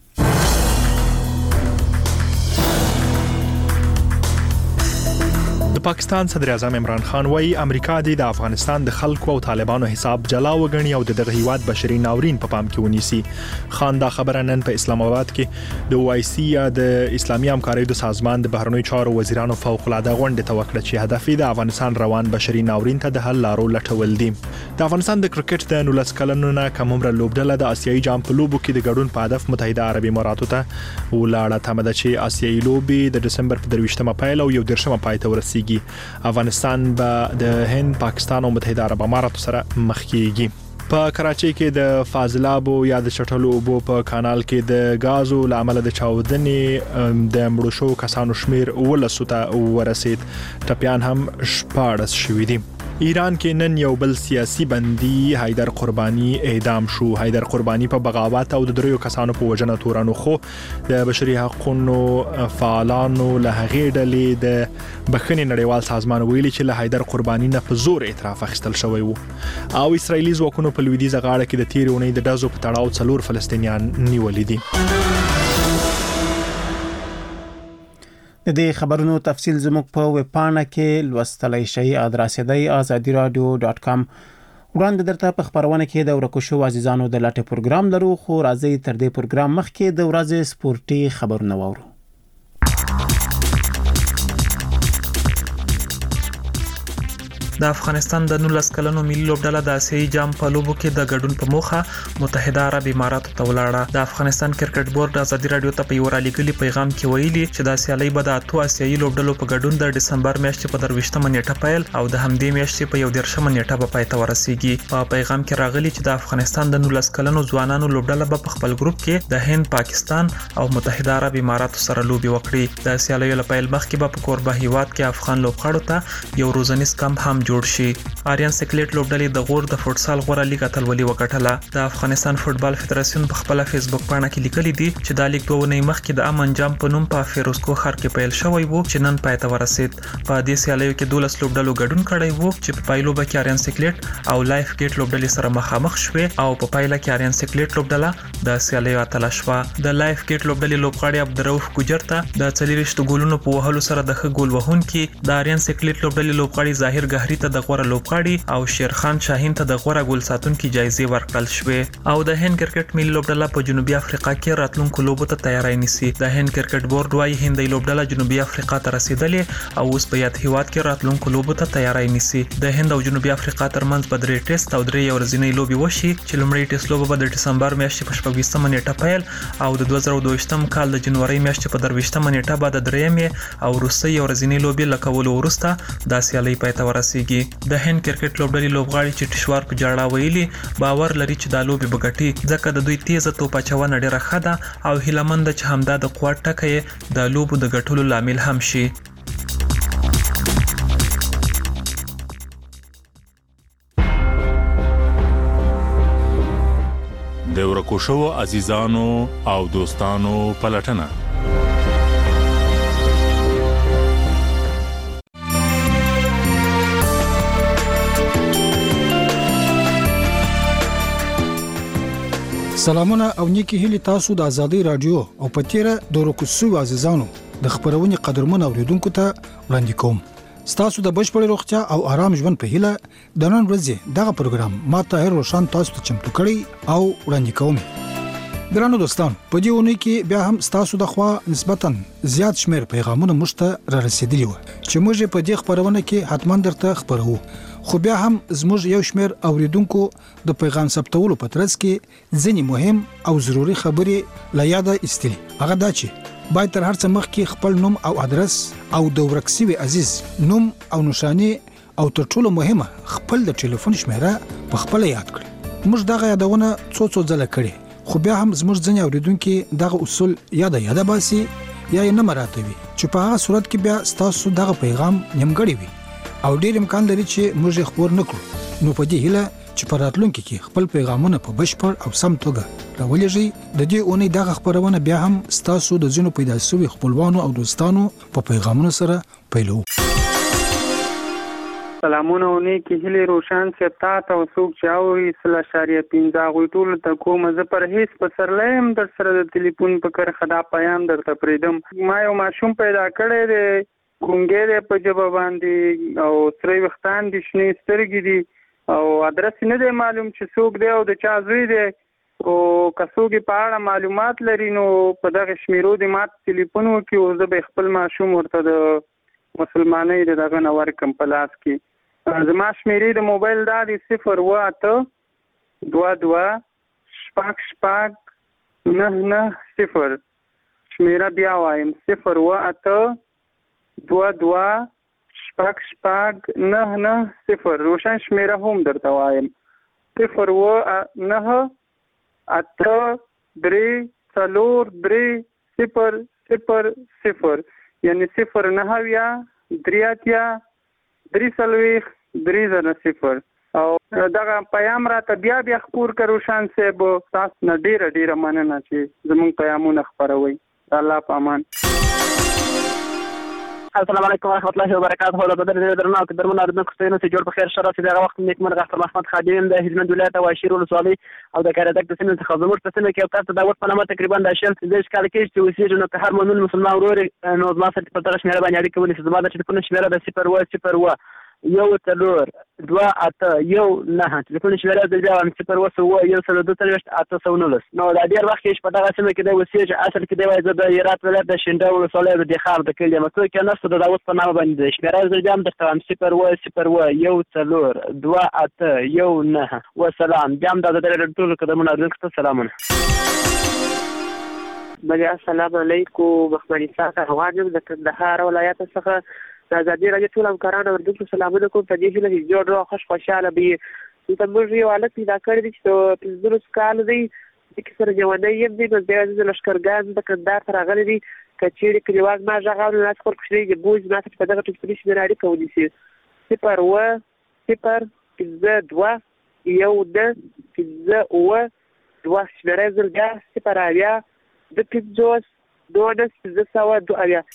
پاکستان صدر اعظم عمران خان وايي امریکا د افغانستان د خلکو او طالبانو حساب جلا وګڼي او د دغه هیواد بشري ناورین په پام کې ونیسي. خان دا خبره نن په اسلام آباد کې د او آی سی یا د اسلامي همکارۍ د سازمان د بهرنیو چارو وزیرانو فوق العاده غونډه ته وکړه چې هدف یې د افغانستان روان بشري ناورین ته د حل لارو لټول دي. د افغانستان د کرکټ د نولس کلنو نه کم عمره لوبډله د آسیایي جام په لوبو کې د ګډون په هدف متحده عربي اماراتو ته ولاړه. تمه ده چې آسیایي لوبي د دسمبر په درویشتمه پیل او یو دیرشمه پای ته ورسیږي. افغانستان به د هند، پاکستان او متحده عرب اماراتو سره مخ کیږي. په کراچۍ کې د فاضلابو یا د چټلو اوبو په کانال کې د غازو لامل د چاودنې د مړو شو کسانو شمیر ولسو ته ورسید. ټپيان هم شپاړس شوي دي. ایران کې نن یو بل سیاسي بندي حیدر قرباني اعدام شو. حیدر قرباني په بغاوت او د دریو کسانو په وجنه تورانو خو د بشري حقوقو فعالانو له هغې ډلې د بخښنې نړیوال سازمان ویلي چې له حیدر قرباني نه په زور اعتراف اخیستل شوی وو. او اسرایلی ځواکونو په لویدیځه غاړه کې د تیرې اونۍ د ډزو په تړاو څلور فلسطینیان نیولي دي. د دې خبرونو تفصیل زموږ په ویب پاڼه کې لوستلای شئ. ادرس دی azadi radio dot com. وړاندې درته په خبرونه کې د ورکو شو عزیزانو د لټې پروګرام لرو. خو راځي تر دې پروګرام مخکې د ورځې سپورتي خبرونه واورو. د افغانستان د نولس کلنو ملي لوبډله د آسیایي جام په لوبو کې د ګډون په موخه متحده عرب اماراتو ته ولاړه. د افغانستان کرکټ بورډ ازادي رادیو ته په یو رالیکلي پیغام کې ویلي چې د سیالي به د اتو آسیایي لوبډلو په ګډون د دسمبر میاشتې په درویشتمه نیټه پیل او د همدې میاشتې په یو دیرشمه نیټه به پای ته ورسیږي. په پیغام کې راغلي چې د افغانستان د نولس کلنو ځوانانو لوبډله به په خپل ګروپ کې د هند، پاکستان او متحده عرب اماراتو سره لوبي وکړي. د سیالیو لپاره مخکې به په کوربه هیواد کې افغان لوبغاړو ته یو روزنیز کمپ هم جوړ شي. آریان سکلیټ لوبډلې د غور د فوټسال غوړه لیګ اتلولي وګټله. د افغانستان فوټبال فدراسیون په خپل فیسبوک پاڼه کې لیکلي دي چې د لیګ دوه نه مخکې د امن جام په نوم په فیروزکو ښار کې پیل شوی وو چې نن پای ته ورسید. په دې سیالیو کې دولس لوبډلو ګډون کړی وو چې په پایلو کې آریان سکلیټ او لایف ګیټ لوبډلې سره مخامخ شوې او په پایله کې آریان سکلیټ لوبډله د سیالیو اتله شوه. د لایف ګیټ لوبډلې لوبغاړي عبدالرؤف ګجر ته د څلوېښت ګولونو په وهلو سره د ښه ګول وهونکي، د آریان سکلیټ لوبډلې لوبغاړي ظاهر گهري ته د غوړه لوبغاړي او شیرخان شاهین ته د غوړه ګول ساتونکي جایزې ورکړل شوې. او د هند کرکټ ملي لوبډله په جنوبي افریقا کې راتلونکو لوبو ته تیاری نیسي. د هند کرکټ بورډ وايي هندۍ لوبډله جنوبي افریقا ته رسیدلې او اوس په یاد هیواد کې راتلونکو لوبو ته تیاری نیسي. د هند او جنوبي افریقا ترمنځ په درې ټیسټ او درې ورځنۍ لوبي وشي چې لومړی ټیسټ لوبه به د دسمبر میاشتې په شپږویشتمه نیټه پیل او د دوه زره دوه ویشتم کال د جنوري میاشتې په درویشتمه نیټه به د درېیمې او وروستۍ ورځنۍ لوبي له کولو وروسته د سیالۍ پای ته ورسیږي. د هند کرکټ لوبډلې لوبغاړي چې ټشوار په جاړه ویلي باور لري چې دا لوبي بغټي ځکه د دوی تیزه توپ اچونه ډیره ښه ده او هیلمند چې همدا د قوت ټکه د لوبو د ګټلو لامل هم شي. د ورکو شو عزیزانو او دوستانو پلټنه. سلامونه او نیکی هیلی تاسو د آزادی رادیو او پتیره د ورکو شو عزیزانو د خبرونې قدرمن اوریدونکو ته وړاندې کوم. ستاسو د بشپړ روغتیا او آرام ژوند په هیله د نن ورځې دغه پروګرام ما ته هر روشن تاسو ته چمتو کړی او وړاندې کوم. ګرانو دوستان، په دې ونې کې بیا هم ستاسو د خوا نسبتاً زیات شمیر پیغامونه مشته را رسیدلی و چې موږ په دې خبرونه کې حتما درته خبرو. خو بیا هم زموږ یو شمیر اوریدونکو د پیغام ثبتولو په ترڅ کې ځینې مهم او ضروري خبرې لا یاد ایستلې. هغه دا چې باید تر هر څه مخکې خپل نوم او ادرس او د ورک شوي عزیز نوم او نشانی او تر ټولو مهمه خپل د ټلیفون شمیره په خپل یاد کړئ. موږ دغه یادونه څو څو ځله کړې خو بیا هم زموږ ځینې اوریدونکو دغه اصول یاد یاد باسي یا یې نه مراتوي چې په هغه صورت کې بیا ستاسو دغه پیغام نیمګړی وي او ډیر امکان لري چې موږ خبر نکړو. نو په دې هیله چې په راتلونکي کې خپل پیغامونه په بشپړ او سم توګه راولېږئ. د دې اونۍ دغه خبرونه بیا هم ستاسو د ځینو پیدا شوي خپلوانو او دوستانو په پیغامونو سره پیلو. سلامونه اونۍ کې هلي روشن صاحب تا ته څوک چې اوري سل اشاریه پنځه غوي ټول ته کوم زه پر هیڅ په سرلایم در سره د ټلیفون په کر خدا پیام درته پریدم. ما یو ماشوم پیدا کړی دی ګونګې په جواب باندې او سره وختان دي شنې سترګې دي او ادرس نه دی معلوم چې څوک دی او د چا زوی دی او کڅوګي په اړه معلومات لري نو په دغه شمیرو د مات ټلیفون وکي او زه به خپل ماشوم ورته د مسلمانۍ دغه نور کم پلاس کې زما شمیرې د موبایل دا دی صفر و اته دوه دوه شپږ شپږ نه نه صفر. شمیره بیا وایم صفر و اته دوه دوه شپږ شپږ نه نه صفر. روشن شمیره هم درته وایم صفر و نه اته درې څلور درې صفر صفر صفر یعنی صفر نه ویا درې اتیا درې څلوېښت درې زره صفر. او دغه پیام راته بیا بیا خپور کړه روشن صاحب تاسو نه ډیره ډیره مننه چې زموږ پیامونه خپروي. الله په امان. السلام علیکم ورحمۃ اللہ وبرکاتہ. له بدر دې درنه او درمن اردن کوستینو چې جوړ په خیر شرف دغه وخت نیک مرغ اختر محمد خادم د هلمند ولایت او شیرو ولسوالۍ او د کاردک د سیمې څخه زموږ په سیمه کې او تاسو د وخت په نامه تقریبا د شل څه کال کې چې وسیږي نو که هر مؤمن مسلمان ورور نو زما سره په تاسو شمیره باندې اړیکه ونیسئ. زما د ټلیفون شمیره د صفر و صفر و یو څلور دوه اته یو نه ټلیفون شمیره د بیا صفر و سو یو څلور دوه څلوېښت اته سوه نولس. نو دا ډېر وخت کې په دغه سیمه کې د وسیږي اصل کې دی وایي زه د هرات ولایت د شینډه ولسوالۍ د دخار د کلي یم څوک یې نسته د داوود په نامه باندې د شمیره زه بیا هم درته وایم صفر و صفر و یو څلور دوه اته یو نه وسلام. بیا هم دا د ټولو قدمونه اورېدونکو ته سلامونه. بله السلام علیکم محمد اسحاق افغان یم د کندهار ولایت څخه. د ازادي راډیو ټول همکارانو اورېدونکو سلامونه کوم. په دې هیله چې جوړ روغ خوش خوشحاله وي. دلته موږ یو هلک پیدا کړی دی چې د پنځلس کال دی چې سره ژوندی یم دی نو بیا د لښکرګاه د کندهار ته راغلی دی. که چېرې کلیوال ما غږ اوري ناست خور کوچنی دی بوج ما ته په دغه ټلیفوني شمېره اړیکه ونیسي صفر اوه صفر پنځه دوه یو نه پنځه اوه دوه شمېره یې زرګه صفر اویا دوه پنځوس دولس پنځه سوه دوه اویا.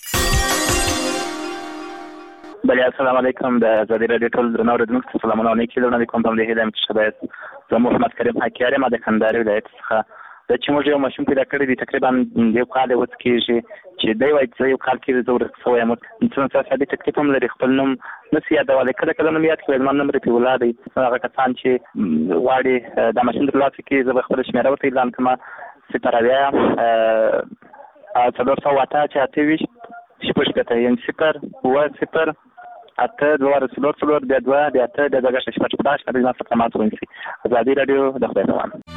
بله السلام علیکم د ازادي راډیو ټول درنو اورېدونکو ته سلامونه او نیکې وړاندې کوم. په همدې هیله یم چې ښه باید زه محمد کریم حکیار یم د کندهار ولایت څخه. دا چې موږ یو ماشوم پیدا کړی دی تقریبا یو کال یې اوس کېږي چې دی وایي چې یو کال کېږي زه ورک شوی یم. څومره څه تکلیف هم لري خپل نوم نسي یادولی. کله کله نوم یاد کړي زما نوم رفیع الله دی. هغه کسان چې غواړي دا ماشوم ترلاسه کړي زه به خپله شمېره ورته اعلان کړم صفر اویا څلور سوه اته چې اته ویشت شپږ شپېته یعنې صفر اوه صفر اته دوه څلور څلور بیا دوه بیا اته بیا دوه شپږ شپږ دا شپږ زما څخه مات ونیسي. ازادي راډیو د خدای په امان.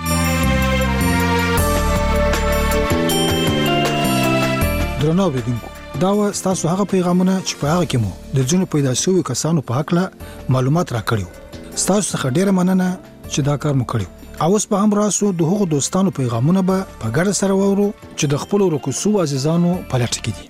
درنو اوریدونکو دا و ستاسو هغه پیغامونه چې په هغه کې مو د ځینو پیدا شویو کسانو په حق معلومات راکړیو. ستاسو څخه ډیره مننه چې دا کار مو کړیو. او اوس به هم راسو د هغو دوستانو پیغامونه به په ګډه سره واورو چې د خپلو ورکو عزیزانو په لټه کې دي.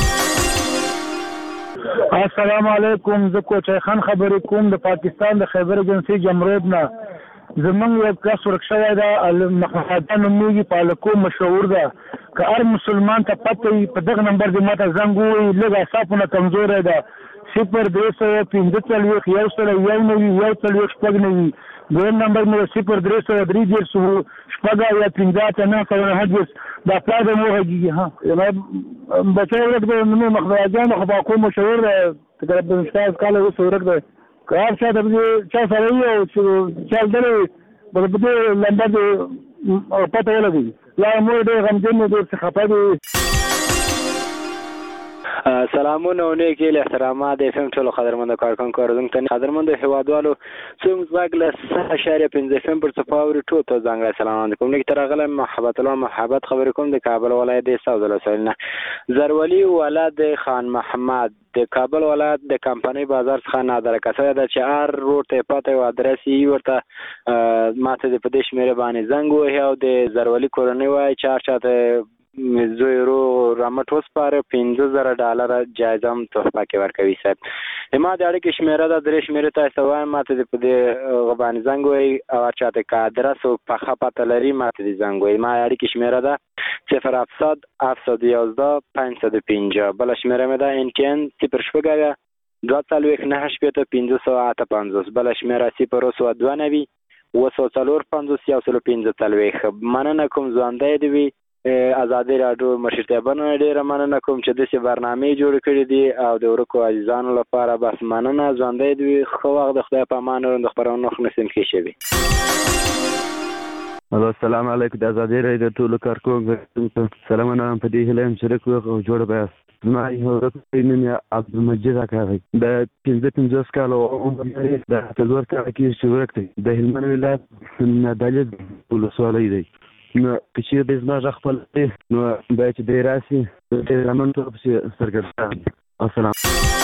السلام علیکم. زه کوچای خان خبرې کوم د پاکستان د خیبر ایجنسی جمرود نه. زمونږ یو کس ورک شوی ده محمد نومیږي پالکو مشهور ده. که هر مسلمان ته پته وي په دغه نمبر دې ماته زنګ ووایي لږ اعصابونه کمزوری ده صفر درې سوه پنځه څلوېښت یو سل یو نوي یو څلوېښت شپږ نوي. دویم نمبر مې صفر درې سوه درې دېرش شپږ اویا پنځه اته نهه سوه نهه دېرش دا پلار د مو غږېږي. ها بچی ورک دی نوم یې مخدوه جان د خپاکو مشهور دی تقریبا شپاړس کاله وروسته ورک دی. که هر چا ته چا سره وي او چې چا لرې به په دې لمبه دې پته ولګوي. لا مور ډېر غمجن دی ډېر څه خفه دی. سلامونه او نیکی له احترامات د فهم ټولو قدرمند کارکونکو اوردونکو ته قدرمند هیوادوالو څوم زغ له اشاریه پنځه فهم پر صفاوري ټول ته ځانګړی سلام کوم لیک ترغله محبت الله محبت خبر کوم د کابل ولایت د ساوث لسلنه زرولي ولادت خان محمد د کابل ولایت د کمپنی بازار څخه نادر کسه د چار روډ ته پته او ادرس یې ورته ماته د پدیش مېره باندې زنګ وه او د زرولي کورنۍ وای چار چاته زویرو رامټوس پر پنځه زره ډالر جایزه هم تحفه کې ورکوي صاحب ما د اړیکې شمیره د درې شمیره تاسو وایم ماته د پدې غبان زنګ وای او چاته کا ادرس او په خپه لري ماته د زنګ وای ما اړیکې شمیره ده صفر هفتصد هفتصد یازده پنځصد و پنځه بل شمیره مې ده ان ټي ان صفر شپږ دوه څلوېښت نهه شپېته پنځه سوه اته پنځوس بل شمیره صفر سوه دوه نوي اوه سوه څلور پنځوس یو سل پنځه څلوېښت مننه کوم ژوندی دی وي ازادي راډیو مشرتابانو ډیره مننه کوم چې داسې برنامې جوړ کړې دي او د ورکو عزیزانو لپاره بس مننه ژوندی دی خو وخت د خدای په امان او د خبرونو خنسم کې شوي الو السلام علیکم د ازادي راډیو ټول کارکونکو سلامونه په دې هلم شریک او جوړ به ما یو رقم عبدالمجید اکاوي د پنځه پنځوس کالو عمر د څلور کال کې شروع کړ د هلمند ولایت نادلج ولسوالۍ دی نو چې د زما خپل نو باید د راسي د رمن ته سرګردان السلام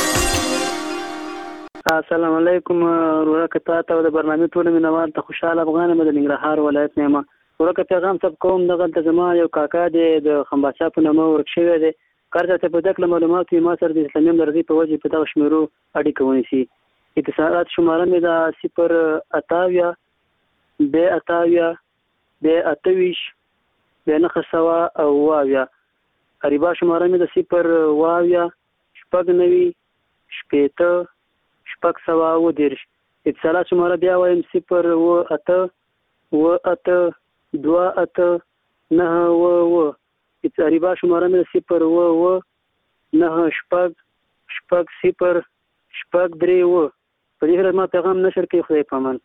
السلام علیکم ورکه تاسو د برنامه ټول مینوال ته خوشاله افغان مد ننګرهار ولایت نیمه ورکه پیغام سب کوم دغه د زما یو کاکا د خمباچا په نامه ورکشوي دی کارته ته په دغه معلومات ما سره د اسلامي درځي په وجه په دغه شمیرو اړیکه ونیسي اتصالات شماره مې د صفر اتاویا ب اتاویا د اتویش د نخ سوا او واویا قریبا شماره مې د صفر واویا شپږ نوي شپېته شپږ سوا و دیرش اتصالات شماره بیا وایم صفر و اته و اته دوه اته نهه و و قریبا شماره مې د صفر و و نهه شپږ شپږ صفر شپږ درې و په دې ما پیغام نشر کوي خدای په امان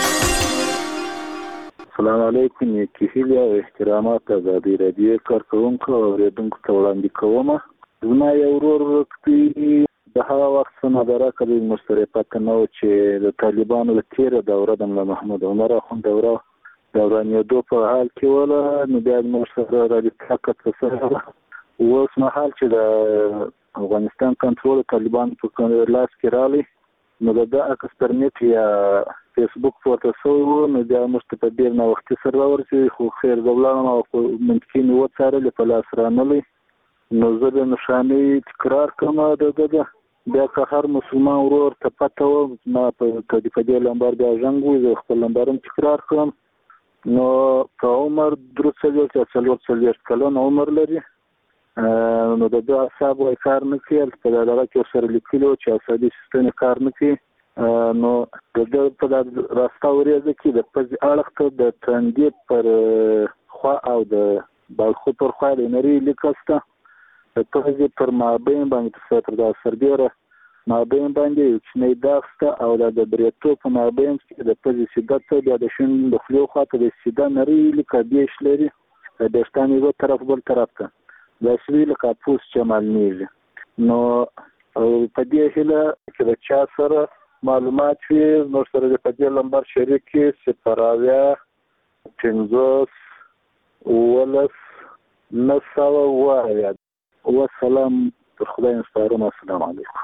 السلام علیکم کیفیل او احترامات ازادي راډیو کارکونکو او اوریدونکو ته وړاندې کوم زما یو ورور وروستی د هغه وخت نه درکړي مشترکات نه و چې د طالبانو د تیره دوره د محمد عمر اخوند دوره دورانیدو په حال کې ولا نو بیا موږ سره راځي طاقت سره اوس مهال چې د افغانستان کنټرول طالبان په لاس کې راغلي نو د اکسپرنټ یا فیسبوک فوټو سو نو بیا موږ په ډیر نه وخت سره ورسي خو خیر دولانه او ممکن و څارل په لاس رانلې نو زه د نشاني تکرار کوم د دغه بیا که هر مسلمان ورور ته پته و ما په دې لمبر بیا ژوند زه خپل لمبرم تکرار کوم نو په عمر درڅلو چې څلور څلور کلن عمر لري نو د دې حساب وای کار نه کوي په دغه کې سره لیکلو چې عصبي سیستم کار نه کوي نو د دې په راستاوري کې د پز اړخ د ترانزیت پر خوا او د بالخو پر خوا د نری لیکسته د پز پر مابین باندې څه د سربیره مابین باندې چې داخته او د بریتو په مابین کې د پز شدت د شین د خلو خاطر د شدت نری لیکابیش لري د شتامي و طرف بل طرف ته د شویل کاپوس چمال نیږي نو په دې هله چې د چا سره معلومات وي نو سره د پدې لمبر شریک کې سپراویا پنځوس ولس نساو وایا والسلام خدای نستعرم السلام علیکم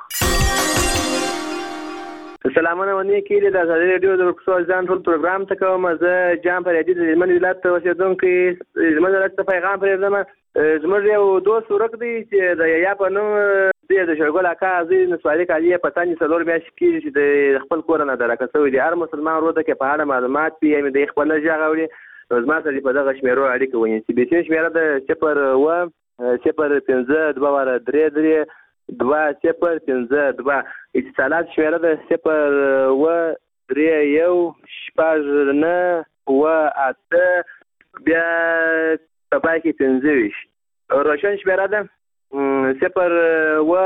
سلامونه ونی کې د ازادي رادیو د ورکسو ځان ټول پروګرام ته کوم زه جام پر دې د هلمند ولایت ته اوسېدونکو هلمند ولایت ته پیغام پرېږدم زموږ یو دوست ورک دی چې د یا په نوم د شرګل اکا ازي نسوالي کالیه پتاني څلور میاشتې کې چې د خپل کور نه درکه شوی دی هر مسلمان ورته کې په اړه معلومات پی ام د خپل ځای زما سره په دغه شمیرو اړیکه ونی چې به چې شمیره د صفر و صفر پنځه دوه واره درې درې دوه صفر پنځه دوه اتصالات شمیره د صفر و درې یو شپږ نه و اته بیا په پای کې پنځه ویشت روشن شمیره ده صفر و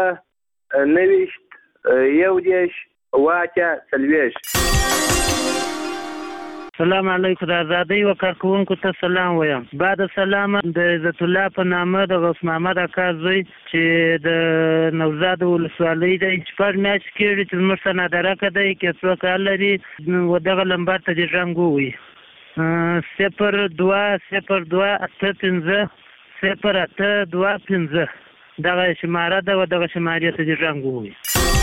نویشت یو دیش واچه څلوېښت سلام علیکم. د ازادۍ و کارکونکو ته سلام وایم. بعد سلام د عزت الله په نامه د غوث محمد اکا زوی چې د نوزاد ولسوالۍ دی شپږ میاشتې کېږي چې زموږ څه نادرکه دی که څوک حل لري و دغه لمبر ته دې غږ ووایي صفر دوه صفر دوه اته پنځه صفر اته دوه پنځه دغه شماره ده و دغه شمارې ته دې غږ ووایي.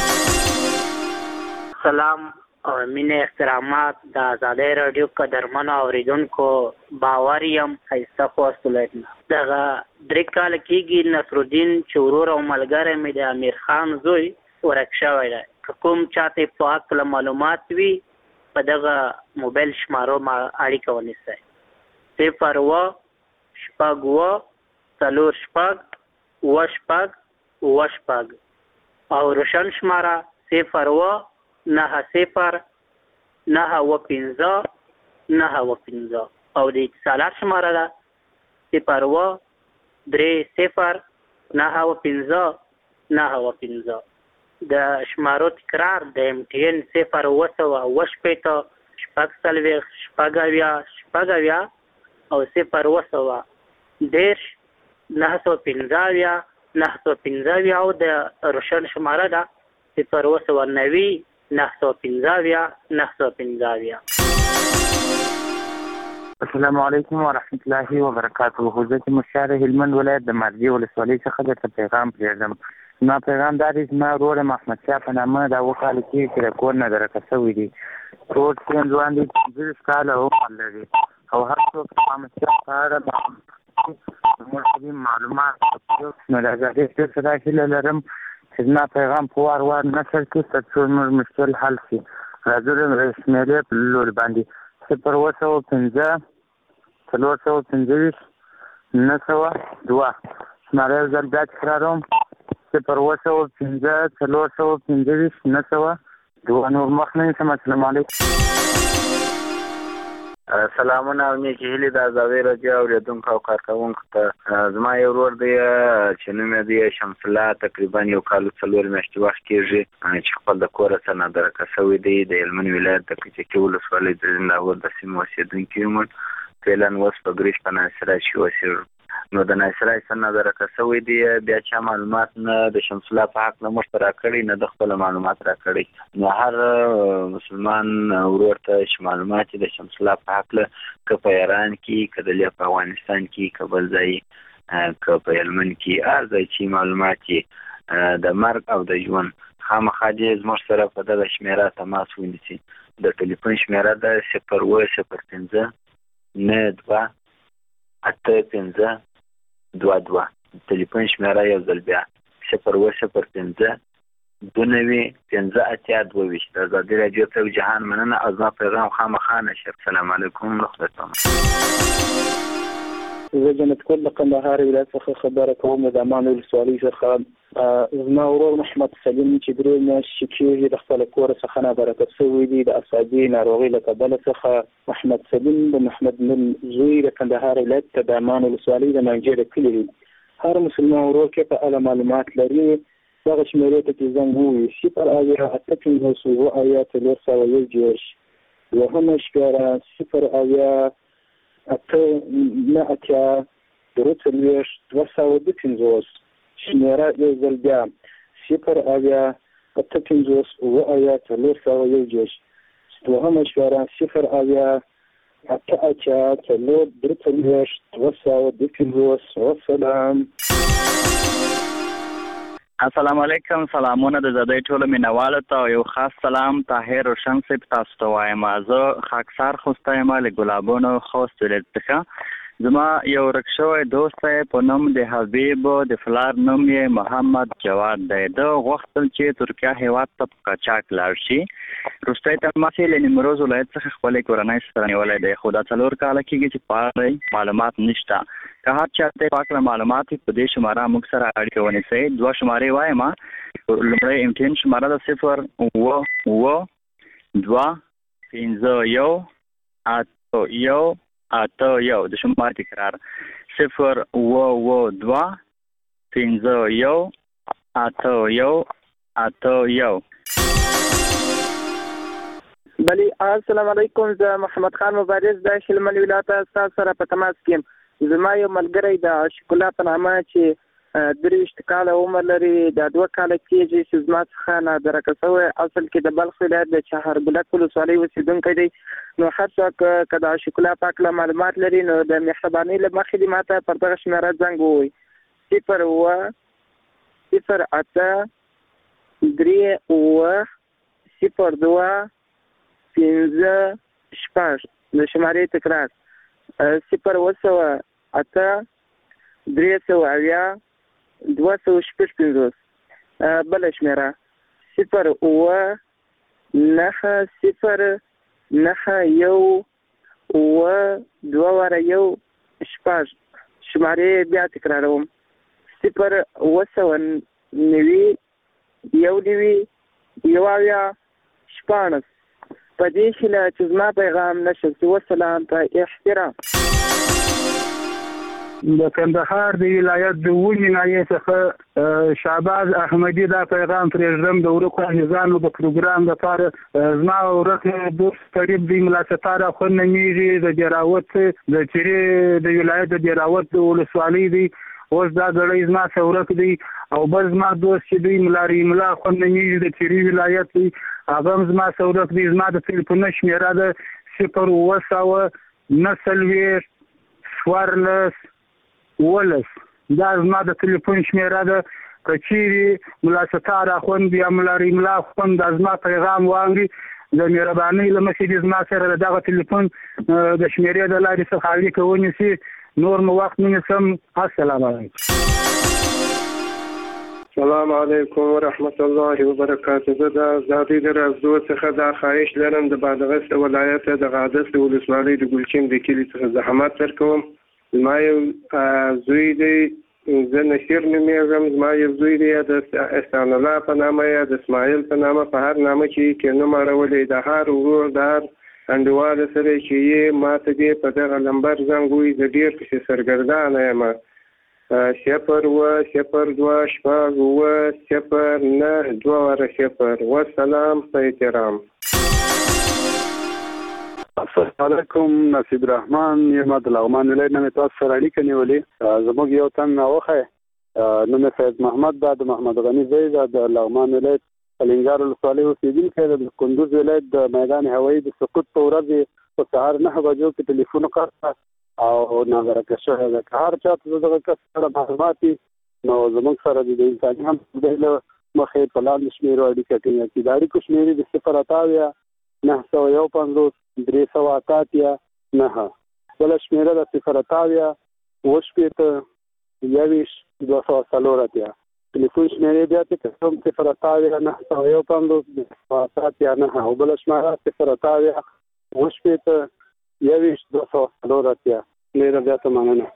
سلام او مینه احترامات د ازادۍ رادیو قدرمنو اوریدونکو باور یم ښایسته خواست ولایتونه دغه درې کاله کېږي نصرالدین چې ورور او ملګری مې د امیر خان زوی ورک شوی دی. که کوم چاته په هکله معلومات وي په دغه موبایل شمارو ما اړیکه ونیسئ. صفر اوه شپږ اوه څلور شپږ اوه شپږ اوه شپږ او روشن شماره صفر اوه نه صفر نه اوه پنځه نه اوه پنځه او د اتصالات شماره ده صفر اوه درې صفر نه اوه پنځه نه اوه پنځه. د شمارو تکرار د ایم ټي ان صفر اوه سوه اوه شپېته شپږ څلوېښت شپږ اویا شپږ اویا او صفر اوه سوه دېرش نهه سوه پنځه اویا نهه سوه پنځه اویا او د روشن شماره ده صفر اوه سوه نوي نه سوه پنځه اویا نه سوه پنځه اویا. السلام علیکم ورحمت الله وبرکاته. حضرت مشار هلمند ولایت د مارجې ولسوالۍ څخه درته پیغام پرېږدم. زما پیغام دا دی زما ورور محمد شاه په نامه دا اووه کاله کېږي چې د کور نه درکه شوی دی. ټول سیم ځوان دی پنځلس کاله عمر لري او هر څوک د محمد شاه په اړه زموږ معلومات نو د ازادۍ رادیو څخه هیله لرم چې زما پیغام په وار وار نشر کړي تر څو زموږ مشکل حل شي. راځو د شمېرې په لور باندې صفر اوه سوه پنځه څلور سوه پنځه ویشت نهه سوه دوه شماره یو ځل بیا تکراروم صفر اوه سوه پنځه څلور سوه پنځه ویشت نهه سوه دوه. نور مخ نه نیسم. السلام علیکم. سلامونه او نیکې هیلې د ازادۍ رادیو اورېدونکو او کارکوونکو ته. زما یو ورور دی چې نوم یې دی شمس الله تقریبا یو کال څلور میاشتې وخت کېږي چې خپل د کوره څخه نادرکه شوی دی. د هلمند ولایت د کچکي ولسوالۍ د زنداور د سیمې اوسېدونکی یم. فعلا اوس په ګریش په ناصرای کې اوسېږو. نو د ناصرای څخه نادرکه شوی دی بیا چا معلومات نه د شمس الله په حق نه موږ ته راکړي نه د خپل معلومات راکړي. نو هر مسلمان ورور ته چې معلومات د شمس الله په حق له که په ایران کې که د په افغانستان کې که بل ځای که په هلمند کې هر ځای چې معلومات د مرګ او د ژوند خامخا دې زموږ سره په دغه شمېره تماس ونیسي. د ټلیفون شمېره ده صفر اوه صفر پنځه نه دوه اته پنځه دوه دوه. ټلیفون شمېره یو ځل بیا صفر اوه صفر پنځه دوه نوي پنځه اتیا دوه ویشت. د ازادۍ رادیو ته جهان مننه او زما پیغام خامخا نشر. السلام علیکم رخصتونه. زه جنت کول د کندهار ولایت څخه خبره کوم. د امان ولسوالۍ څخه زما ورور محمد سلیم چې درې میاشتې کېږي د خپل کور څخه نابرکت شوی دی د اعصابي ناروغۍ له کبله څخه. محمد سلیم د محمد نوم زوی د کندهار ولایت ته د امان ولسوالۍ د منجې د کلي دی. هر مسلمان ورور کې په اړه معلومات لري دغه شمېرې ته چې زنګ ووایي صفر اویا اته پنځوس اووه اویا څلور سوه یو دېرش دوهمه شمېره صفر اویا اته نه اتیا درې څلوېښت دوه سوه دوه پنځوس شمېره یو ځل بیا صفر اویا اته پنځوس اووه اویا څلور سوه یو دېرش دوهمه شمېره صفر اویا اته اتیا څلور درې څلوېښت دوه سوه دوه پنځوس. وسلام. السلام علیکم. سلامونه د ازادۍ ټولو مینوالو ته او یو خاص سلام طاهر روشن صاحب تاسو ته وایم. زه خاکسار خوسته یم له ګلابونو خوست ولایت څخه. زما یو ورک شوی دوست دی په نوم د حبیب د فلار نوم یې محمد جواد دی. ده غوښتل چې ترکیه هیواد ته په قاچاق لاړ شي. وروستی تماس یې له نیمروز ولایت څخه خپلې کورنۍ سره نیولی دی خو دا څلور کاله کېږي چې په اړه معلومات نشته. که هر چا ته په هکله معلومات وي په دې شماره موږ سره اړیکه ونیسئ. دوه شمارې وایم. لومړی امتحان شماره ده صفر اووه اووه دوه پنځه یو اته یو اته یو. د شمارې تکرار صفر اووه اووه دوه پنځه یو اته یو اته یو. بلی السلام علیکم. زه محمد خان مبارز د هلمند ولایت تاسو سره په تماس کې زما یو ملګری د عاشق الله په نامه چې درویشت کاله عمر لري د دوه کاله کېږي چې زما څخه نادرکه شوی. اصل کې د بلخ ولایت د چهارګلک ولسوالۍ اوسېدونکی دی. نو هر څوک که د عاشق الله پاک له معلومات لري نو د مهربانۍ له مخې دې ماته پر دغه شمېره زنګ ووایي: صفر اووه صفر اته درې اووه صفر دوه پنځه شپږ. د شمارې تکرار: صفر اووه سوه اته درې سوه اویا دوه سوه شپږ پنځوس. بله شمېره: صفر اووه نهه صفر نهه یو اووه دوه واره یو شپږ. شمارې بیا تکراروم: صفر اووه سوه نوي یو نوي یو اویا شپاړس. په دې هیله چې زما پیغام نشر شي. والسلام په احترام. د کندهار د ولایت د ونې ناحیې څخه شعباز احمدي دا پیغام پرېږدم د ورکو عزیزانو د پروګرام لپاره. زما ورک دوست قریب دی ملا ستار خو نمیږي د دیراوت د چیرې د ولایت د دیراوت د ولسوالۍ دی. اوس دا غړی زما څورک دی او بل زما دوست چې دی ملاري ملا خو نمیږي د چیرې ولایت دی. هغه زما څورک دی. زما د ټلیفون شمیره ده صفر اووه سوه نهه څلوېښت څوارلس ولس. دا زما د ټلیفون شمیره ده. که چیرې ملا ستار اخوند یا ملاري ملا اخوند د زما پیغام واوري د مهربانۍ له مخې دې زما سره د دغه ټلیفون د شمیرې د لارې څخه اړیکه ونیسي. نور مو وخت نه نیسم. السلام علیکم. السلام علیکم ورحمت الله وبرکاته. زه د آزادۍ د رازدو څخه دا خواهش لرم د بادغیس ولایت د غادس ولسوالۍ د ګلچین د کلي څخه زحمت درکوم. زما یو زوی دی، زه نصیر نومیږم. زما یو زوی دی د احسان الله په نامه یا د اسماعیل په نامه، په هر نامه چې کې نوم اړولی د هر ورور د هر انډیواله سره چې یې ماته دې په دغه نمبر زنګ ووایي. زه ډېر پسې سرګردانه یم. صفر اووه صفر دوه شپږ اووه صفر نهه دوه واره صفر. والسلام په احترام. السلام علیکم. نصیب الرحمن یم د لغمان ولایت نه تاسو سره اړیکه نیولې. زموږ یو تن راوخه نوم فیض محمد دا د محمد غنی زید د لغمان ولایت الینګار ولسوالۍ اوسېدونکی د کندوز ولایت د میدان هوایي د سقوط په ورځ په سهار نهه بجو کې ټلیفون وکړ او ناغرقه شوی ده. که هر چا ته دغه کس سره معلومات وي نو زموږ سره د انساني هم له مخې په لاندې شمېرو اړیکه ټینګه کړي. د اړیکو شمېرې د صفر اته اویا نهه سوه یو پنځوس درې سوه اته اتیا نهه. بله شمېره د صفر اته اویا اووه شپېته یوویشت دوه سوه څلور اتیا. ټلیفون شمېرې بیا تکرار صفر اته اویا نهه سوه یو پنځوس درې سوه اته اتیا نهه او بله شمېره صفر اته اویا اووه شپېته یوویشت دوه سوه څلور اتیا. ډېره زیاته مننه.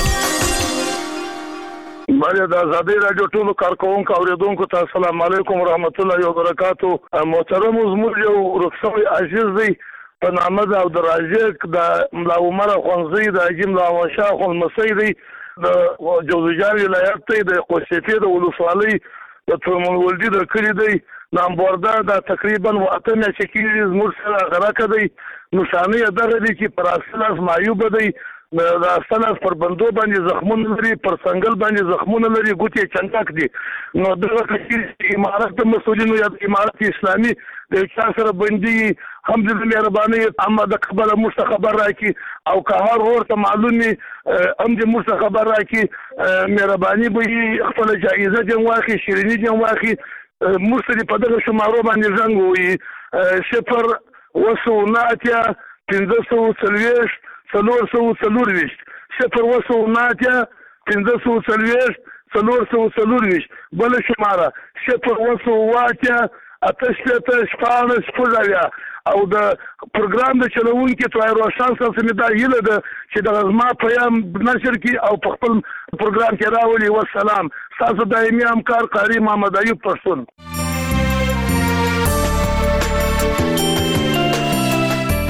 بله د آزادۍ راډیو ټولو کارکوونکو اورېدونکو ته السلام علیکم ورحمت الله وبرکاتو. محترم زموږ یو ورک شوی عزیز دی په نامه د عبدالرازق د ملا عمر اخوندزی د حاجي ملا احمدشاه اخوندمسی دی د جوزجان ولایت دی د قوسیتې د ولسوالۍ د ترمنولدي د کلي دی. نامبورده دا تقریبا اته میاشتې کېږي زموږ سره غرقه دی. نښانې یې دغه دي چې پر اصلاس معیوبه دی. د استناس پر بندو باندې زخمونه لري، پر څنګل باندې زخمونه لري، ګوتې چنډک دي. نو دغه کچې امارت د مسؤلینو یا د امارت اسلامي د چا سره بندي هم د مهربانۍ اما د قبله موږ ته خبر راکړي او که هر ورته معلوم وي هم د موږ ته خبر راکړي. مهرباني به یې خپله جایزه دې واخلي، شیریني دې واخلي. موږ ته دې په دغه شمارو باندې زنګ ووایي: صفر اووه سوه نهه اتیا پنځه سوه څلوېښت څلور سوه څلورویشت. صفر اووه سوه نهه اتیا پنځه سوه څلوېښت څلور سوه څلورویشت. بله شماره صفر اووه سوه اووه اتیا اته شپېته شپاړس شپږ اویا. او د پروګرام د چلوونکي طاهر روشن صاحب څخه مې دا هیله ده چې دغه زما پیام نشر کړي او په خپل پروګرام کې راولي. والسلام. ستاسو دایمي همکار قاري محمد ایوب پښتون.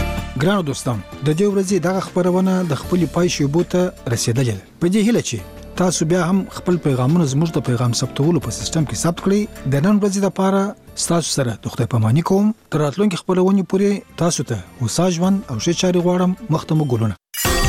ګرانو دوستان، د دې ورځې دغه خبرونه د خپل پای شیبو ته رسیدلې. په دې هیله چې تاسو بیا هم خپل پیغامونه زموږ د پیغام ثبتولو په سیستم کې ثبت کړئ. د نن ورځې لپاره تاسو سره د خدای پاماني کوم. تر راتلونکي خبرونه پورې تاسو ته وسا ژوند او ښه چاري غواړم. مخته مو ګلونه.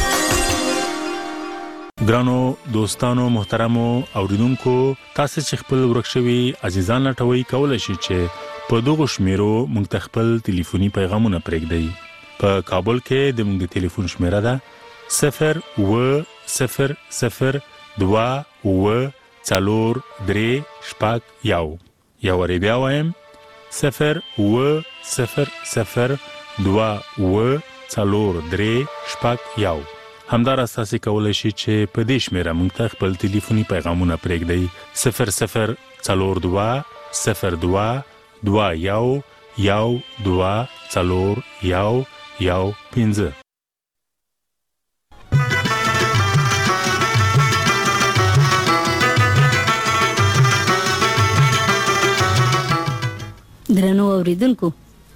ګرانو دوستانو محترمو اوریدونکو، تاسو چې خپل ورکشوي عزیزان لټوي کولای شئ چې په دغه شمیرو موږ ته خپل ټلیفوني پیغامونه پرېږدئ. په کابل کې د موږ د ټلیفون شمیره ده صفر و صفر صفر دوا و څلور درې شپږ یو. یا ور بیا وایم صفر و صفر صفر دوا و څلور درې شپږ یو. همدار اساسي کولای شي چې په دې شمیره موږ ته خپل ټلیفوني پیغامونه پرېږدئ. صفر صفر څلور دوا صفر دوا دوا یو یو دوا څلور یو یو پنځه. درنو اوریدونکو،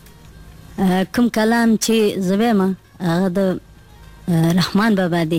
کوم کلام چې زویما هغه د رحمان بابا دی.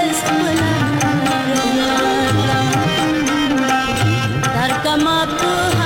Come up